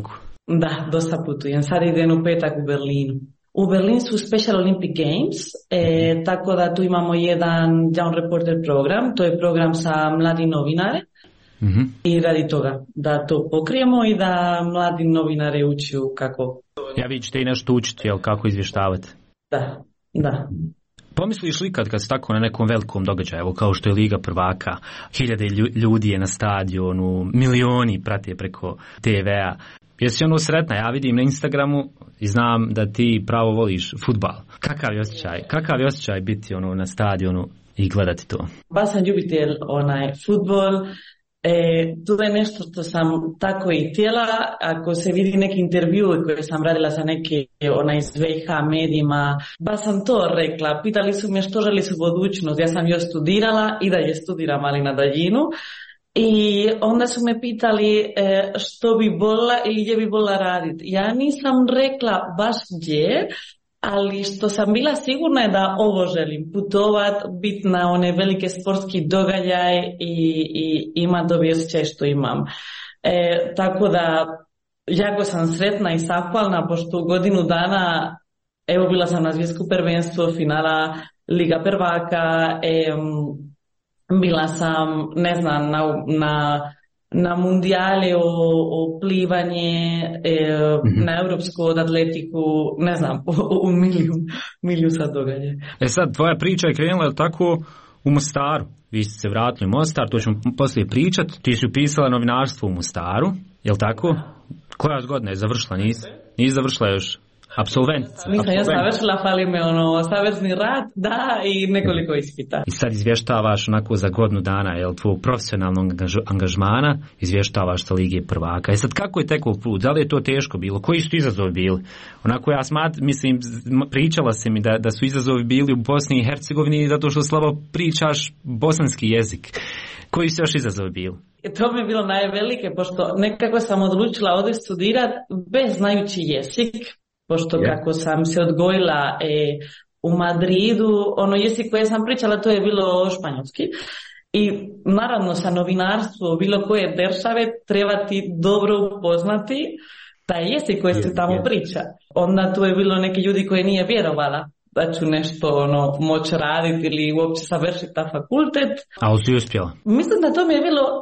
Da, dosta putujem. Sad idem u petak u Berlinu. U Berlin su Special Olympic Games, tako da tu imamo jedan Young Reporter program, to je program sa mladim novinare. I radi toga da to pokrijemo i da mladi novinare učiju kako. Ja vi ćete i nešto učiti, jel, kako izvještavati? Da. Pomisliš li kad si tako na nekom velikom događaju, evo kao što je Liga prvaka, 1000 ljudi je na stadionu, milioni prate preko TV-a, jesi ono sretna? Ja vidim na Instagramu i znam da ti pravo voliš fudbal. Kakav je osjećaj biti ono na stadionu i gledati to? Baš sam ljubitelj fudbal. To je nešto što sam tako i htjela. Ako se vidi neki intervju koje sam radila sa neke iz VH medijima, baš sam to rekla. Pitali su me što želi su budućnost. Ja sam još studirala i dalje studiram, ali na daljinu. I onda su me pitali što bi volila ili gdje bi volila raditi. Ja nisam rekla baš gdje, ali što sam bila sigurna je da ovo želim, putovat, biti na one velike sportski događaj i ima dobri osjećaj što imam. Tako da jako sam sretna i zahvalna pošto u godinu dana evo bila sam na svjetsko prvenstvo, finala Liga prvaka, bila sam na mundijale o plivanje, na europsku od atletiku, u miliju sad događa. Sad, tvoja priča je krenula tako u Mostaru. Vi ste se vratili u Mostar, to ćemo poslije pričat. Ti si upisala novinarstvo u Mostaru, jel tako? Koja godina je završila? Nisi završila još? Absolventica. Nisam ja završila, fali me savezni rad, da, i nekoliko ispita. I sad izvještavaš onako za godinu dana, jel, tvojeg profesionalnog angažmana, izvještavaš sa Lige prvaka. Sad kako je tekao put? Da li je to teško bilo? Koji su izazovi bili? Onako ja mislim, pričala se mi da su izazovi bili u Bosni i Hercegovini zato što slabo pričaš bosanski jezik. Koji su još izazovi bili? To mi je bilo najvelike, pošto nekako sam odlučila ovdje studirati bez znajući jezik. Pošto kako sam se odgojila u Madridu, jezik koje sam pričala to je bilo španjolski. I naravno sa novinarstvom bilo koje države treba ti dobro upoznati taj jezik koji se tamo priča. Onda tu je bilo neki ljudi koji nije vjerovala da ću nešto moći raditi ili uopće savršiti ta fakultet. A si uspjela? Mislim da to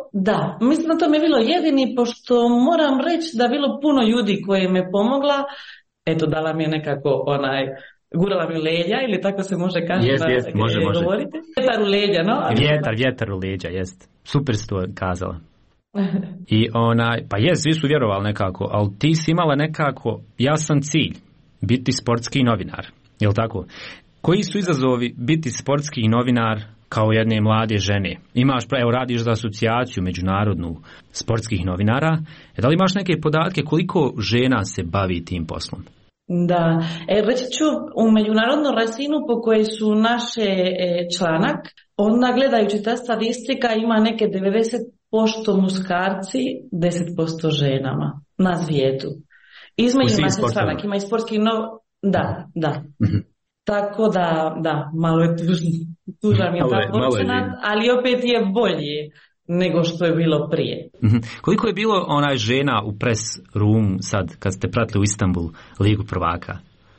mi je bilo jedini, pošto moram reći da je bilo puno ljudi koji me pomogla. Eto, dala mi je nekako gurala mi leđa, ili tako se može kaži može. Govoriti. Vjetar u leđa, no? Vjetar u leđa, jest. Super si to kazala. I pa svi su vjerovali nekako, ali ti si imala nekako jasan cilj, biti sportski novinar, jel tako? Koji su izazovi biti sportski novinar kao jedne mlade žene? Radiš za asocijaciju međunarodnu sportskih novinara. Da li imaš neke podatke koliko žena se bavi tim poslom? Da, reći ću u međunarodnu razinu po kojoj su naše članak, onda gledajući ta statistika ima neke 90% muškarci, 10% ženama na svijetu. Između se članak, ima i sportski Da. Tako da, malo je tužan je ta procenat, ali opet je bolje nego što je bilo prije. Koliko je bilo žena u press room sad kad ste pratili u Istanbul Ligu prvaka?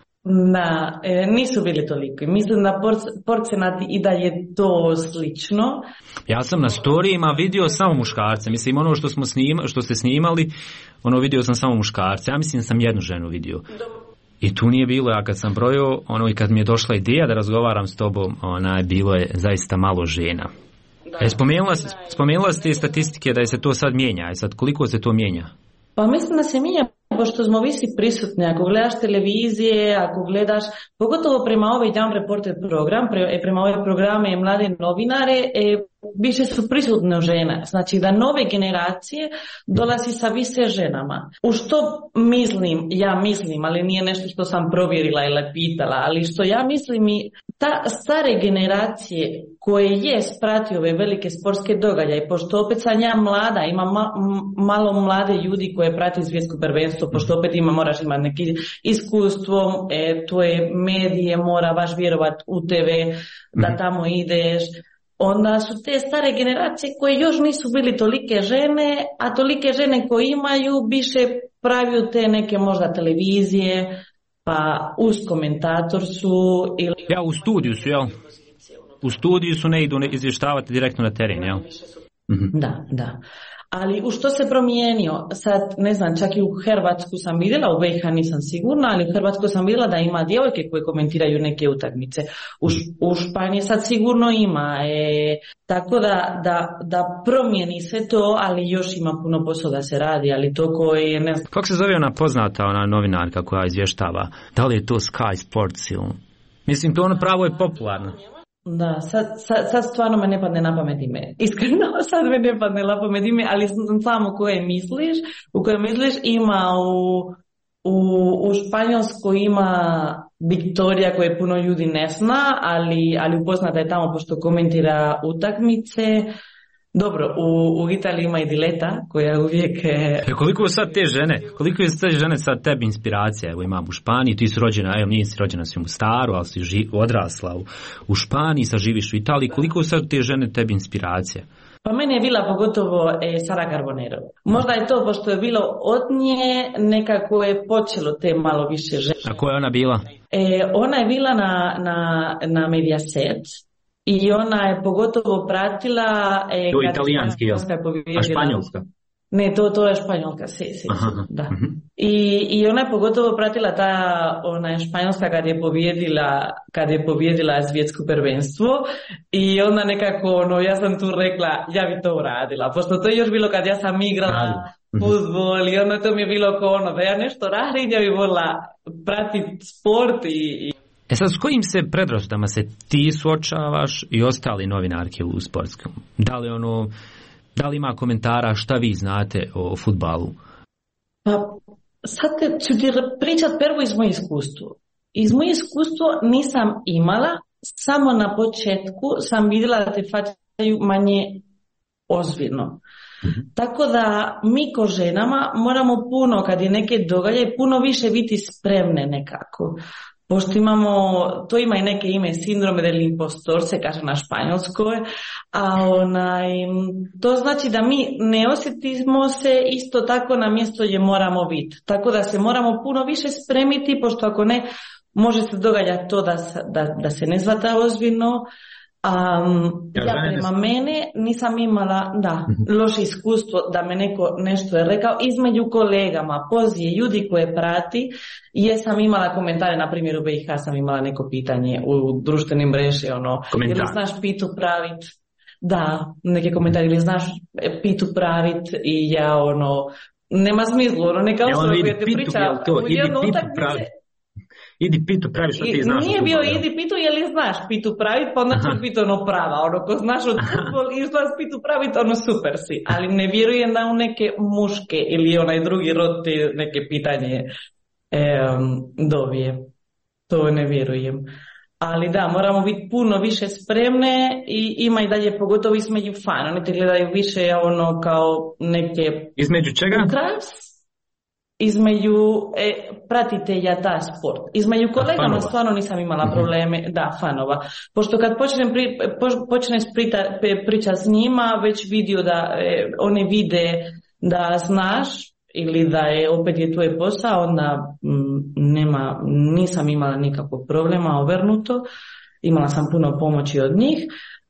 Nisu bili toliko. Mislim da procenat i da je to slično. Ja sam na storijima vidio samo muškarce. Mislim, što ste snimali, vidio sam samo muškarce. Ja mislim da sam jednu ženu vidio. I tu nije bilo, ja kad sam brojio, i kad mi je došla ideja da razgovaram s tobom, bilo je zaista malo žena. Spomenula ste statistike da se to sad mijenja. Sad koliko se to mijenja? Pa mislim da se mijenja pošto smo visi prisutni. Ako gledaš televizije, ako gledaš, pogotovo prema ovaj Young Reporter program, prema ove programe mlade novinare, više su prisutne žene. Znači da nove generacije dolazi sa više ženama. U što mislim, ali nije nešto što sam provjerila ili pitala, ali što ja mislim i ta stare generacije koje je sprati ove velike sportske događaje, pošto opet sam ja mlada, ima malo mlade ljudi koje prati svjetsko prvenstvo, pošto opet moraš imati neki iskustvo, to je medije, mora baš vjerovati u TV, da tamo ideš. Onda su te stare generacije koje još nisu bili tolike žene, a tolike žene koje imaju više pravio te neke možda televizije, pa uz komentator su ili... Ja, u studiju su, jel? U studiju su, ne idu izvještavati direktno na teren, jel? Da. Ali u što se promijenio? Sad, ne znam, čak i u Hrvatsku sam vidjela, u BiH nisam sigurna, ali u Hrvatsku sam vidjela da ima djevojke koje komentiraju neke utakmice. U Španiji sad sigurno ima. Tako da promijeni sve to, ali još ima puno posla da se radi, ali to koji ne znam. Kako se zove ona poznata novinarka koja izvještava? Da li je to Sky Sports ili... Mislim, to ono pravo je popularno. Da, sad stvarno me ne padne na pamet ime. Iskreno, sad me ne padne na pamet ime, ali samo u koje misliš ima u Španjolskoj ima Viktorija koje puno ljudi ne zna, ali upoznata je tamo pošto komentira utakmice. Dobro, u Italiji ima i Dileta koja uvijek... Koliko je sad žene sad tebi inspiracija? Evo imam u Španiji, ti si rođena, evo nije si rođena si u Mostaru, ali si odrasla u Španiji, sad živiš u Italiji. Koliko sad te žene tebi inspiracija? Pa meni je bila pogotovo Sara Carbonero. Možda je to pošto je bilo od nje, nekako je počelo te malo više žene. A koja je ona bila? Ona je bila na Mediaset. I ona je pogotovo pratila... To je italijanski, jel? A španjolska? Ne, to je španjolka, da. I ona je pogotovo pratila ona je španjolska kad je pobjedila svjetsko prvenstvo i onda nekako, ja sam tu rekla, ja bi to uradila, pošto to je još bilo kad ja sam igrala fudbal i onda to mi je bilo da ja nešto radim, ja bi volila pratiti sport i... Sad, s kojim se predrasudama se ti suočavaš i ostali novinarke u sportskom? Da li ima komentara šta vi znate o fudbalu? Pa, sad ću ti pričat prvo iz moje iskustva. Iz moje iskustva nisam imala, samo na početku sam vidjela da te faćaju manje ozbiljno. Tako da mi ko ženama moramo puno, kad je neke događaje, puno više biti spremne nekako. Pošto to ima i neke ime, sindrome del impostor, se kaže na španjolskoj, to znači da mi ne osjetimo se isto tako na mjesto gdje moramo biti. Tako da se moramo puno više spremiti, pošto ako ne, može se događati to da se ne zvata ozbiljno. Ja prema mene nisam imala loše iskustvo da me neko nešto je rekao između kolegama, pozije ljudi koje prati. Jesam imala komentare, na primjer u BiH sam imala neko pitanje u društvenim mreži, ili znaš pitu pravit, da, neke komentare, ili znaš pitu pravit i ja nema smislu, neka osoba koja te priča u jednu utakmice. Idi pitu pravi što ti znaš. Nije bio idi pitu je li znaš pitu praviti, pa onda ću biti prava. Ko znaš od futbol i znaš pitu praviti, super si. Ali ne vjerujem da u neke muške ili onaj drugi rod te neke pitanje dobije. To ne vjerujem. Ali da, moramo biti puno više spremne i ima i dalje pogotovo između fana. Oni te gledaju više kao neke... Između čega? Između pratitelja ta sport. Između kolegama stvarno nisam imala probleme, fanova. Pošto kad počneš pričati s njima, već vidio da oni vide da znaš ili da je opet je tvoj posao, onda nisam imala nikakvog problema, obrnuto. Imala sam puno pomoći od njih.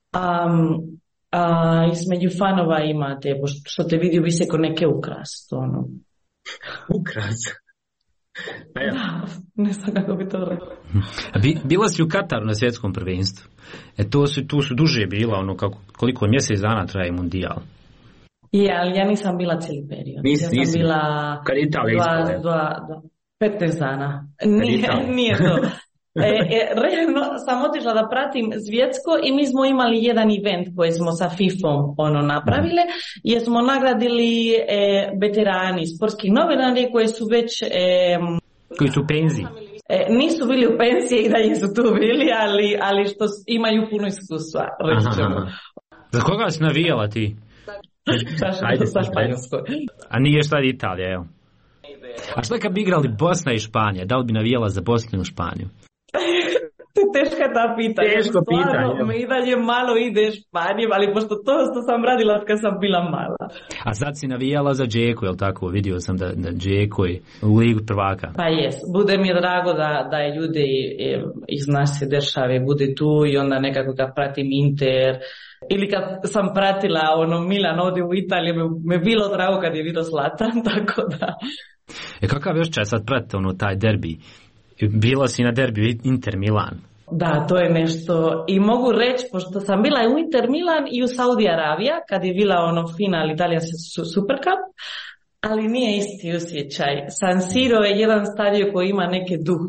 Između fanova imate, što te vidio vi se ko neke ukrast, Ukras. Da, ne znam kako bi to rekla. Bila si u Kataru na svjetskom prvenstvu. Tu su duže bila, koliko mjesec dana traje mundijal. Ali ja nisam bila cijeli period. Ja sam bila kad Italija 15 dana. Nije to. Realno sam otišla da pratim svjetsko i mi smo imali jedan event koji smo sa FIFA-om napravile, jer smo nagradili veterani, sportski novinari koji su već koji su u penziji. Nisu bili u penziji i dalje su tu bili, ali što imaju puno iskustva, reći ćemo. Za koga si navijala ti? Sa Španjolskoj. A nije šta Italija, evo. A šta kad bi igrali Bosna i Španija? Da li bi navijala za Bosnu i Španiju? Teška ta pitanja. Teško pitanje. Stvarno me i dalje malo ide Španijem, ali pošto to što sam radila kad sam bila mala. A sad si navijala za Džeku, jel tako? Vidio sam da Džeko je u ligu prvaka. Pa jes, bude mi drago da je ljudi iz naše države bude tu i onda nekako kad pratim Inter ili kad sam pratila Milan ode u Italiju, me bilo drago kad je vidio Zlatan, tako da. Kakav još čas sad pratite taj derbi? Bila si na derbiju Inter Milan. Da, to je nešto. I mogu reći, pošto sam bila u Inter Milan i u Saudi Arabija, kad je bila final Italija Super Cup, ali nije isti osjećaj. San Siro je jedan stadion koji ima neki duh.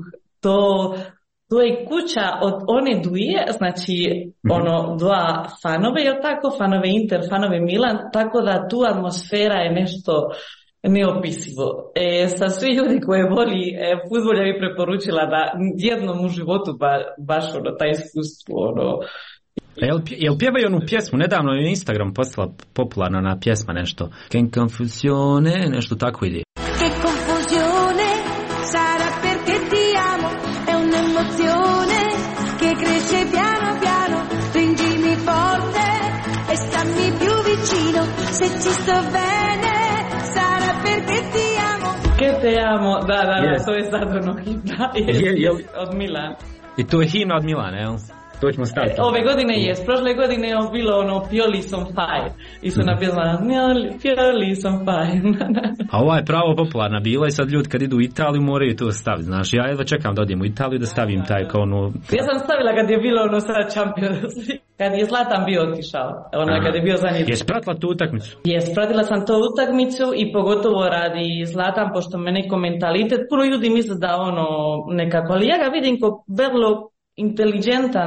To je kuća od one dvije, znači dva fanove, je tako? Fanove Inter, fanove Milan, tako da tu atmosfera je nešto neopisivo. Sa svi ljudi koji voli fudbal, ja bih preporučila da jednom u životu baš taj iskustvo. Jel pjevaju onu pjesmu? Nedavno je Instagram postala popularna na pjesma nešto. Che confusione, nešto tako ide. Che confusione sarà perché ti amo, è un'emozione che cresce piano piano, stringimi forte e stammi più vicino, se ci sto bene sarà perché ti amo. Che te amo, da, to je sad himna od Milana. I to je himna od Milana, jel? To ćemo staviti. Ove godine prošle godine je bilo Pioli son fire. I su napisala Pioli son fire. A ova je pravo popularna bila i sad ljudi kad idu u Italiju moraju to staviti. Znaš, ja jedva čekam da odem u Italiju da stavim taj kao Ja sam stavila kad je bilo sada Champions. Kad je Zlatan bio otišao. Kad je bio za njih. Jesi pratila tu utakmicu? Pratila sam tu utakmicu i pogotovo radi Zlatan, pošto me neko mentalitet. Puno ljudi misle da nekako, ali ja ga vidim kao vrlo inteligentan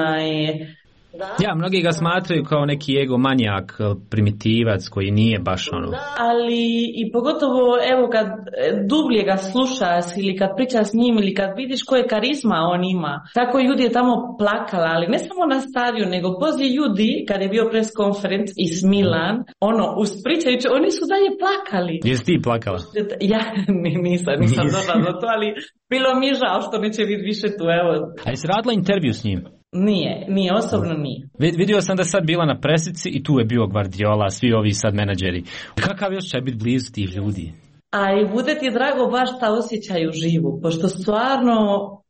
Ja, mnogi ga smatraju kao neki egomanijak, primitivac koji nije baš Ali i pogotovo evo kad dublje ga slušaš ili kad pričaš s njim ili kad vidiš koje karizma on ima. Tako ljudi je tamo plakala, ali ne samo na stadionu, nego poslije ljudi kad je bio press conference iz Milan, uspričajući, oni su dalje plakali. Jesi ti plakala? Ja nisam došla do to, ali bilo mi je žao što neće biti više tu, evo. A jesi radila intervju s njim? Nije, osobno nije. Vidio sam da sad bila na presici i tu je bio Guardiola, svi ovi sad menadžeri. Kakav još će biti blizu tih ljudi? A i bude ti drago baš ta osjećaj u živu, pošto stvarno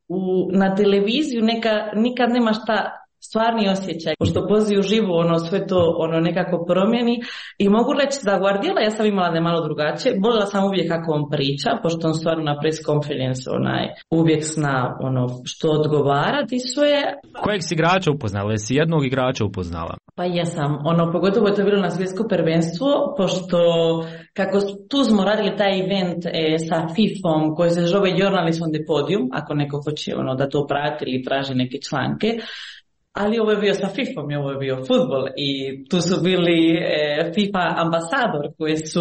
na televiziju nikad nema šta stvarni osjećaj, pošto poziv u živu sve to nekako promijeni i mogu reći da Guardiola, ja sam imala da je malo drugačije, voljela sam uvijek kako on priča, pošto on stvarno na press conference uvijek zna što odgovarati sve. Kojeg si igrača upoznala? Jesi jednog igrača upoznala? Pa jesam, pogotovo je to bilo na svjetsko prvenstvo, pošto kako tu smo radili taj event sa FIFA-om koji se zove Journalist on the Podium, ako neko hoće da to prati ili traži neke članke. Ali ovo je bio sa FIFA-om, ovo je bio fudbal i tu su bili FIFA ambasador koji su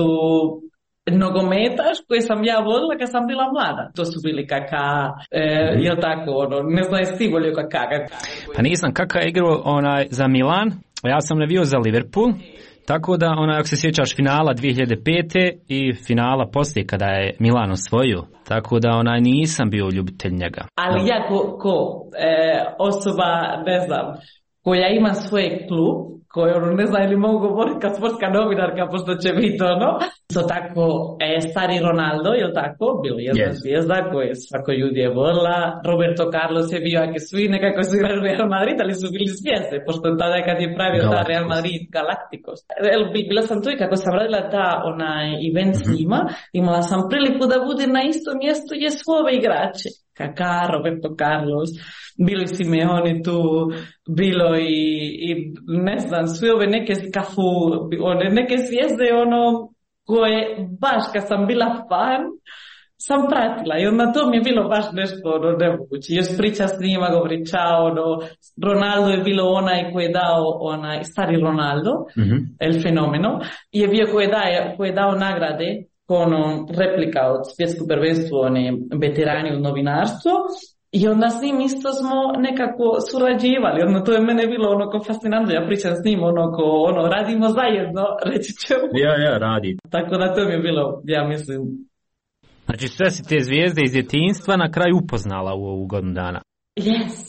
nogometaš koji sam ja vodila kad sam bila mlada. To su bili Kaka, jel tako, ne znam jesi ti volio Kaka. Pa nisam, Kaka je igrao za Milan, ja sam navio za Liverpool. Tako da, ako se sjećaš finala 2005. i finala poslije kada je Milan osvojio, tako da nisam bio ljubitelj njega. Ali ja ko osoba, ne znam, koja ima svoj klub, koju ne znam ili mogu govoriti kao sportska novinarka, pošto će biti to tako, stari Ronaldo, je tako, bilo jedna zvijezda koju svako ljudi je volila, Roberto Carlos je bio, ako svi nekako su igrali Real Madrid, ali su bili zvijezde, pošto tada kad je pravio ta Real Madrid Galacticos. Bila sam tu i kako sam radila event s njima, imala sam priliku da bude na istom mjestu gdje su ove igrače. Kaka, Roberto Carlos, bili Simeone tu, bilo i ne znam, sve ove neke Cafu, neke zvijezde koje baš kad sam bila fan sam pratila i onda to mi je bilo baš nešto nemoguće. Još priča s njima, govori čao, Ronaldo je bilo onaj koji je dao, stari Ronaldo, el fenomeno, je bio koji je dao nagrade replika od svjetskog prvenstva, veterani u novinarstvu i onda s njim isto smo nekako surađivali, to je mene bilo ko fascinantno, ja pričam s njim radimo zajedno, reći ćemo. Ja, radi. Tako da to mi je bilo, ja mislim. Znači sve si te zvijezde iz djetinjstva na kraju upoznala u ovu godinu dana. Yes.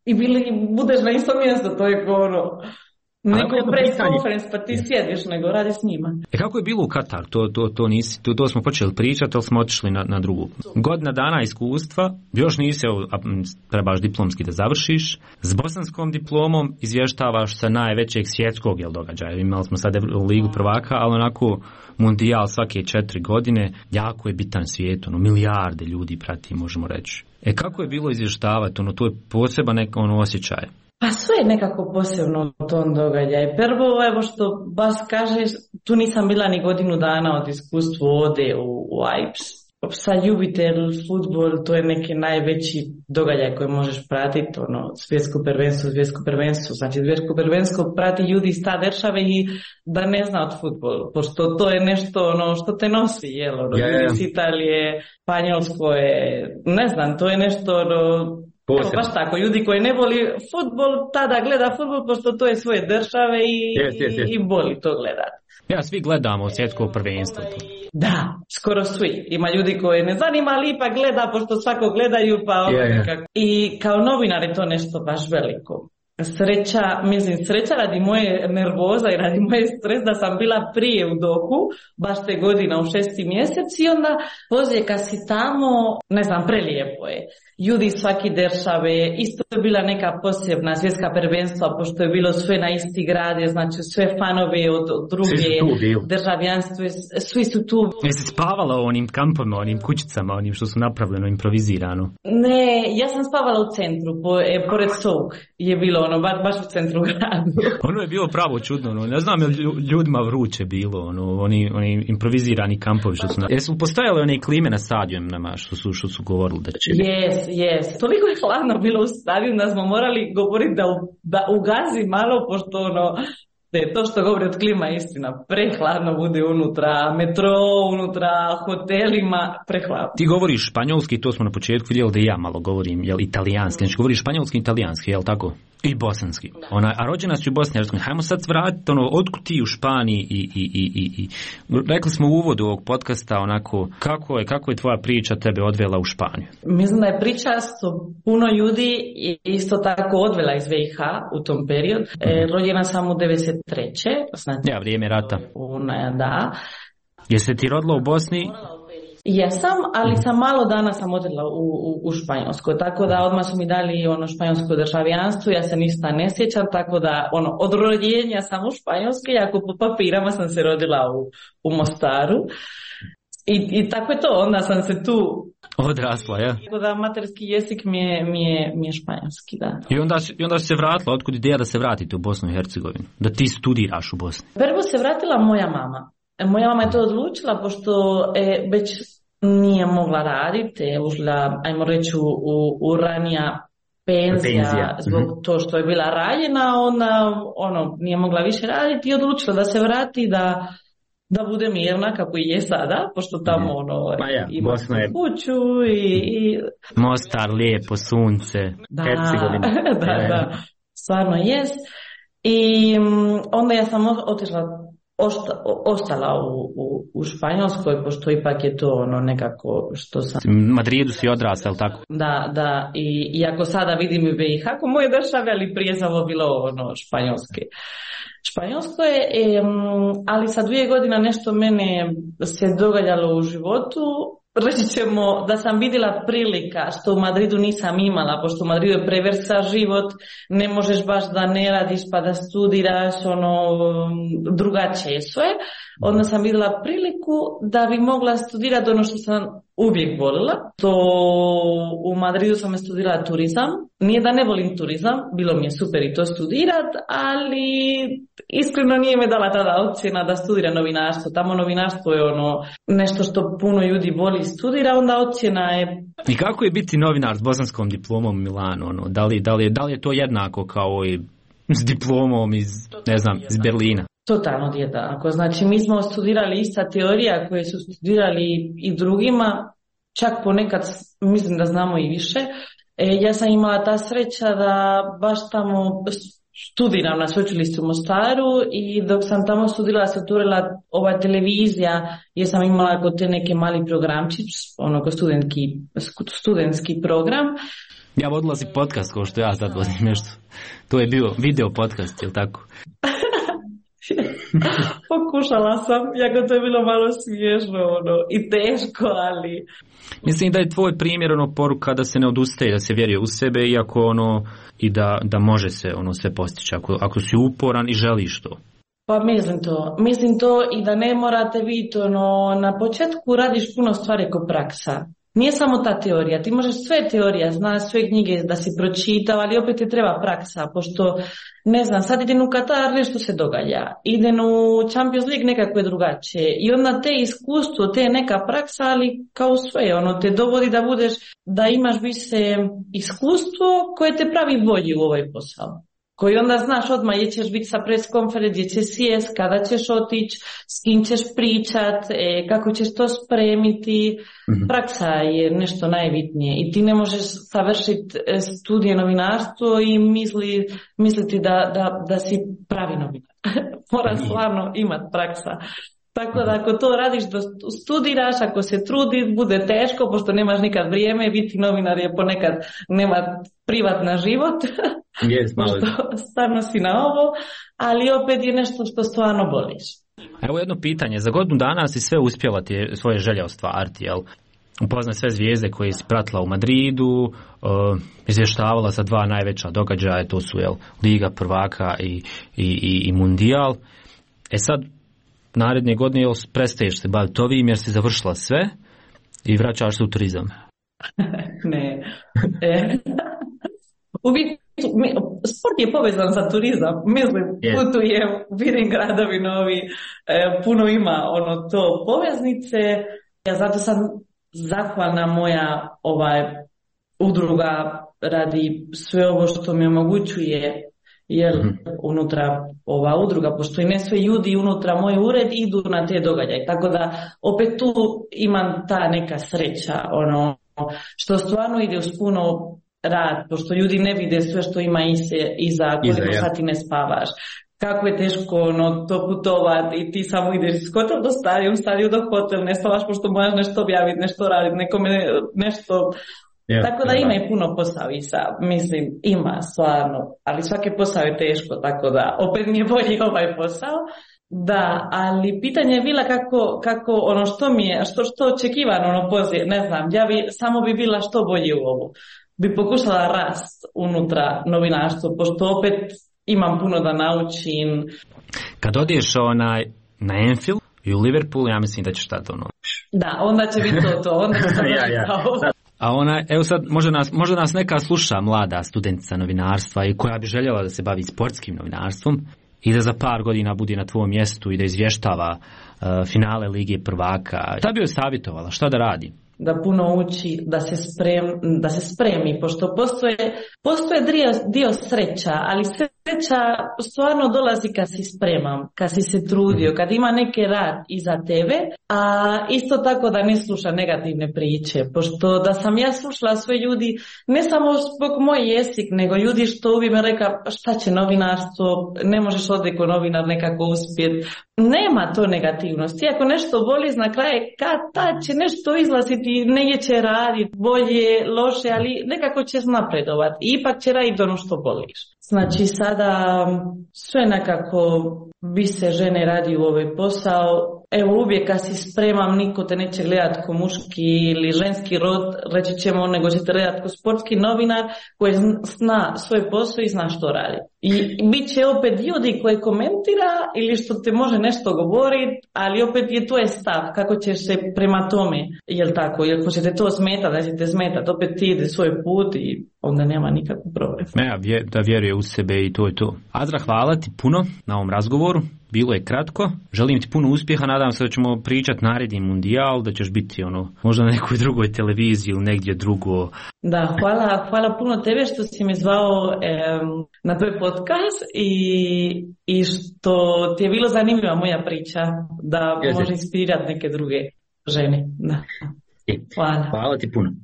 i budeš na isto mjesto, to je ono... Neko press conference, pa ti sjediš, nego radi s njima. Kako je bilo u Kataru? To smo počeli pričati, ali smo otišli na drugu. Godina dana iskustva, još nisi, trebaš diplomski da završiš, s bosanskom diplomom izvještavaš sa najvećeg svjetskog događaja. Imali smo sad ligu prvaka, ali onako mundijal svake 4 godine, jako je bitan svijet, milijarde ljudi prati, možemo reći. Kako je bilo izvještavati? To je poseban osjećaj. Pa sve je nekako posebno u tom događaju. Prvo, evo što baš kažeš, tu nisam bila ni godinu dana od iskustva ode u AIPS. Sa ljubitelj futbol, to je neki najveći događaj koji možeš pratiti, svjetsko prvenstvo. Znači, svjetsko prvenstvo prati ljudi iz ta države i da ne zna od futbolu, pošto to je nešto što te nosi, ljudi iz Italije, Španjolsko je, ne znam, to je nešto... baš tako, ljudi koji ne voli futbol, tada gleda futbol, pošto to je svoje države i voli to gledati. Ja, svi gledamo svjetsko prvenstvo. Da, skoro svi. Ima ljudi koji ne zanima, ali ipak gleda, pošto svako gledaju, pa... I kao novinar je to nešto baš veliko. Sreća radi moje nervoza i radi moje stres da sam bila prije u doku, baš te godina u 6. mjesec i onda poslije kad si tamo, ne znam, prelijepo je. Ljudi svaki države, isto je bila neka posebna svjetska prvenstva, pošto je bilo sve na isti grade, znači sve fanove od druge državljanstva, svi su tu. Jesi spavala u onim kampovima, onim kućicama, onim što su napravljeno, improvizirano? Ne, ja sam spavala u centru, pored Souk je bilo baš u centru gradu. Ono je bilo pravo čudno, ne znam je ljudima vruće bilo, oni improvizirani kampovi što su Jesu postojale one klime na stadionima što su govorili da će... Yes. Toliko je hladno bilo u stadionu da smo morali govoriti da ugazi malo, pošto to što govori od klima je istina. Prehladno bude unutra, metro, unutra, hotelima, prehladno. Ti govoriš španjolski, to smo na početku vidjeli da ja malo govorim, italijanski. Znači govoriš španjolski i italijanski, jel tako? I bosanski. A rođena si u Bosni i Hercegovini. Hajmo sad vratiti otkud ti u Španiji i rekli smo u uvodu ovog podcasta kako je tvoja priča tebe odvela u Španiju? Mislim da je priča puno ljudi isto tako odvela iz VIH u tom periodu. Rođena sam u 93. Znači, vrijeme rata. Da. Jesi ti rodila u Bosni? Jesam, ali sam malo dana sam odredila u Španjolsko, tako da odmah su mi dali španjolsko državljanstvo, ja se ništa ne sjećam, tako da od rođenja sam u Španjolskoj, ako po papirama sam se rodila u Mostaru i tako je to, onda sam se tu odrasla, ja. Tako da materski jezik mi je španjolski, da. I onda si se vratila, otkud ideja da se vratite u Bosnu i Hercegovinu, da ti studiraš u Bosni? Prvo se vratila moja mama. Moja mama je to odlučila, pošto već nije mogla raditi, ušla, ajmo reći, u ranija penzija zbog to što je bila ranjena, ona nije mogla više raditi i odlučila da se vrati, da bude mirna kako i je sada, pošto tamo ima kuću i... Mostar, lijepo, sunce, Hercegovina. Da, stvarno jest. I onda ja sam ostala u Španjolskoj, pošto ipak je to nekako što sam... Madridu si odrasla, ali tako? Da, i ako sada vidim u BiH, ako moje države, ali prije samo bilo španjolske. Španjolsko je, ali sa 2 godine nešto mene se događalo u životu. Reći ćemo da sam vidjela prilika što u Madridu nisam imala, pošto u Madridu je preversa život, ne možeš baš da ne radiš pa da studiraš, drugačije sve. Onda sam vidjela priliku da bi mogla studirati ono što sam uvijek volila. To u Madridu sam studirala turizam. Nije da ne volim turizam, bilo mi je super i to studirat, ali iskreno nije me dala tada ocjena da studira novinarstvo. Tamo novinarstvo je nešto što puno ljudi voli studira, onda ocjena je... I kako je biti novinar s bosanskom diplomom u Milanu? Da li je to jednako kao i s diplomom iz Berlina? Totalno jednako. Znači, mi smo studirali ista teorija koje su studirali i drugima, čak ponekad mislim da znamo i više. Ja sam imala ta sreća da baš tamo studiram na sveučilištu u Mostaru i dok sam tamo studirala se otvorila ova televizija jer sam imala kod te neke mali programčić, ono studentski program. Ja vodila si podcast kao što ja sad vodim nešto. To je bio video podcast, je li tako? Pokušala sam, jako to je bilo malo smiješno i teško, ali... Mislim da je tvoj primjer poruka da se ne odustaje, da se vjeruje u sebe, iako i da može se sve postići, ako si uporan i želiš to. Pa mislim to i da ne morate vidjeti, na početku radiš puno stvari ko praksa. Nije samo ta teorija, ti možeš sve teorija, znaš sve knjige da si pročitao, ali opet ti treba praksa, pošto, ne znam, sad idem u Katar, nešto se događa, idem u Champions League, nekako je drugačije i onda te iskustvo, te neka praksa, ali kao sve, te dovodi da budeš, da imaš više iskustvo koje te pravi bolji u ovaj posao. Koji onda znaš odmah gdje ćeš biti sa pres konferencije, gdje ćeš sjest, kada ćeš otići, s kim ćeš pričat, kako ćeš to spremiti. Praksa je nešto najbitnije i ti ne možeš savršiti studije novinarstvo i misliti da si pravi novinar. Mora stvarno imati praksa. Tako da ako to radiš, studiraš, ako se trudi, bude teško, pošto nemaš nikad vrijeme, biti novinar je ponekad nema privatna život, pošto stvarno si na ovo, ali opet je nešto što stvarno voliš. Evo jedno pitanje, za godinu dana si sve uspjela ti svoje želje ostvariti, jel? Upoznaj sve zvijezde koje si pratila u Madridu, izvještavala za 2 najveća događaja, to su Liga prvaka i Mundijal. Sad, naredne godine prestaješ se baviti ovim jer si završila sve i vraćaš se u turizam. Ne. Sport je povezan sa turizam. Mislim, putujem, vidim gradovi novi, puno ima to poveznice. Zato sam zahvalna moja udruga radi sve ovo što mi omogućuje unutra ova udruga, pošto i ne sve ljudi unutra moj ured idu na te događaje, tako da opet tu imam ta neka sreća, što stvarno ide uz puno rad, pošto ljudi ne vide sve što ima iza koliko sati ne spavaš. Kako je teško to putovati i ti samo ideš iz hotel do stadion do hotel, ne spavaš pošto moraš nešto objaviti, nešto raditi, nekome nešto... Tako da ima i puno posao mislim, ima stvarno, ali svaki posao je teško, tako da opet mi je bolji ovaj posao. Da, ali pitanje je bila kako što mi je, što očekivano poslije, ne znam, samo bi bila što bolji u ovu. Bi pokušala rast unutra novinarstvo, pošto opet imam puno da naučim. Kad odiješ na Anfield i u Liverpool, ja mislim da ćeš tad Da, onda će biti to, onda će A evo sad, možda nas neka sluša mlada studentica novinarstva i koja bi željela da se bavi sportskim novinarstvom i da za par godina bude na tvojom mjestu i da izvještava finale Lige prvaka. Šta bi joj savjetovala? Šta da radi? Da puno uči, da se spremi, pošto postoje dio sreća, ali sreća stvarno dolazi kad si spreman, kad si se trudio, kad ima neki rad iza tebe, a isto tako da ne sluša negativne priče, pošto da sam ja slušala sve ljudi, ne samo zbog moj jezik, nego ljudi što uvijek me reka šta će novinarstvo, ne možeš ovdje ko novinar nekako uspjeti. Nema to negativnosti, ako nešto voliš na kraju, kad će nešto izlaziti, negdje će raditi, bolje, loše, ali nekako ćeš napredovati i ipak će raditi ono što voliš. Znači sada sve nekako više žene radi u ovaj posao. Evo uvijek kad si spremam, niko te neće gledati ko muški ili ženski rod, reći ćemo, nego će te gledati ko sportski novinar koji zna svoj posao i zna što radi. I bit će opet ljudi koji komentira ili što te može nešto govoriti, ali opet je to je stav, kako ćeš se prema tome, jel tako, jer ako će te to smeta, da će te smetati, opet ti ide svoj put i onda nema nikakvu problem. Da vjeruje u sebe i to je to. Azra, hvala ti puno na ovom razgovoru. Bilo je kratko. Želim ti puno uspjeha. Nadam se da ćemo pričati naredni Mundijal, da ćeš biti možda na nekoj drugoj televiziji ili negdje drugo. Da, hvala puno tebe što si me zvao na tvoj podcast i što ti je bilo zanimljiva moja priča, da može inspirirati neke druge žene. Da. Hvala ti puno.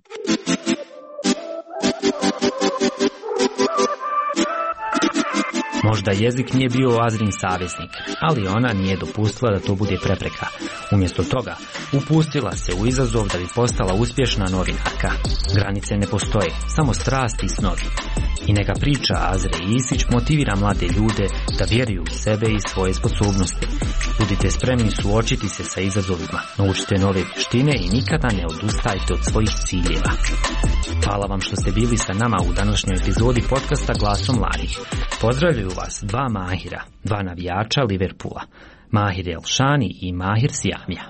Možda jezik nije bio Azrin saveznik, ali ona nije dopustila da to bude prepreka. Umjesto toga, upustila se u izazov da bi postala uspješna novinarka. Granice ne postoje, samo strasti i snovi. I neka priča Azre Isić motivira mlade ljude da vjeruju u sebe i svoje sposobnosti. Budite spremni suočiti se sa izazovima, naučite nove vještine i nikada ne odustajte od svojih ciljeva. Hvala vam što ste bili sa nama u današnjoj epizodi podcasta Glasom mladih. Pozdravljaju vas dva Mahira, dva navijača Liverpoola, Mahir Elšani i Mahir Sijamija.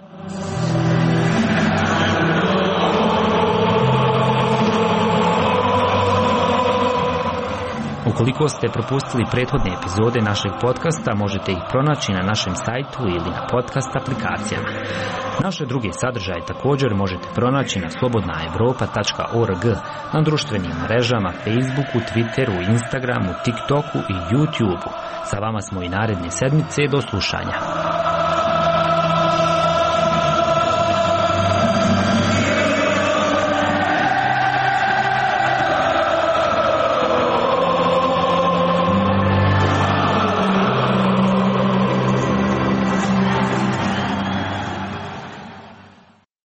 Ukoliko ste propustili prethodne epizode našeg podcasta, možete ih pronaći na našem sajtu ili na podcast aplikacijama. Naše druge sadržaje također možete pronaći na slobodnaevropa.org, na društvenim mrežama Facebooku, Twitteru, Instagramu, TikToku i YouTubeu. Sa vama smo i naredne sedmice, do slušanja.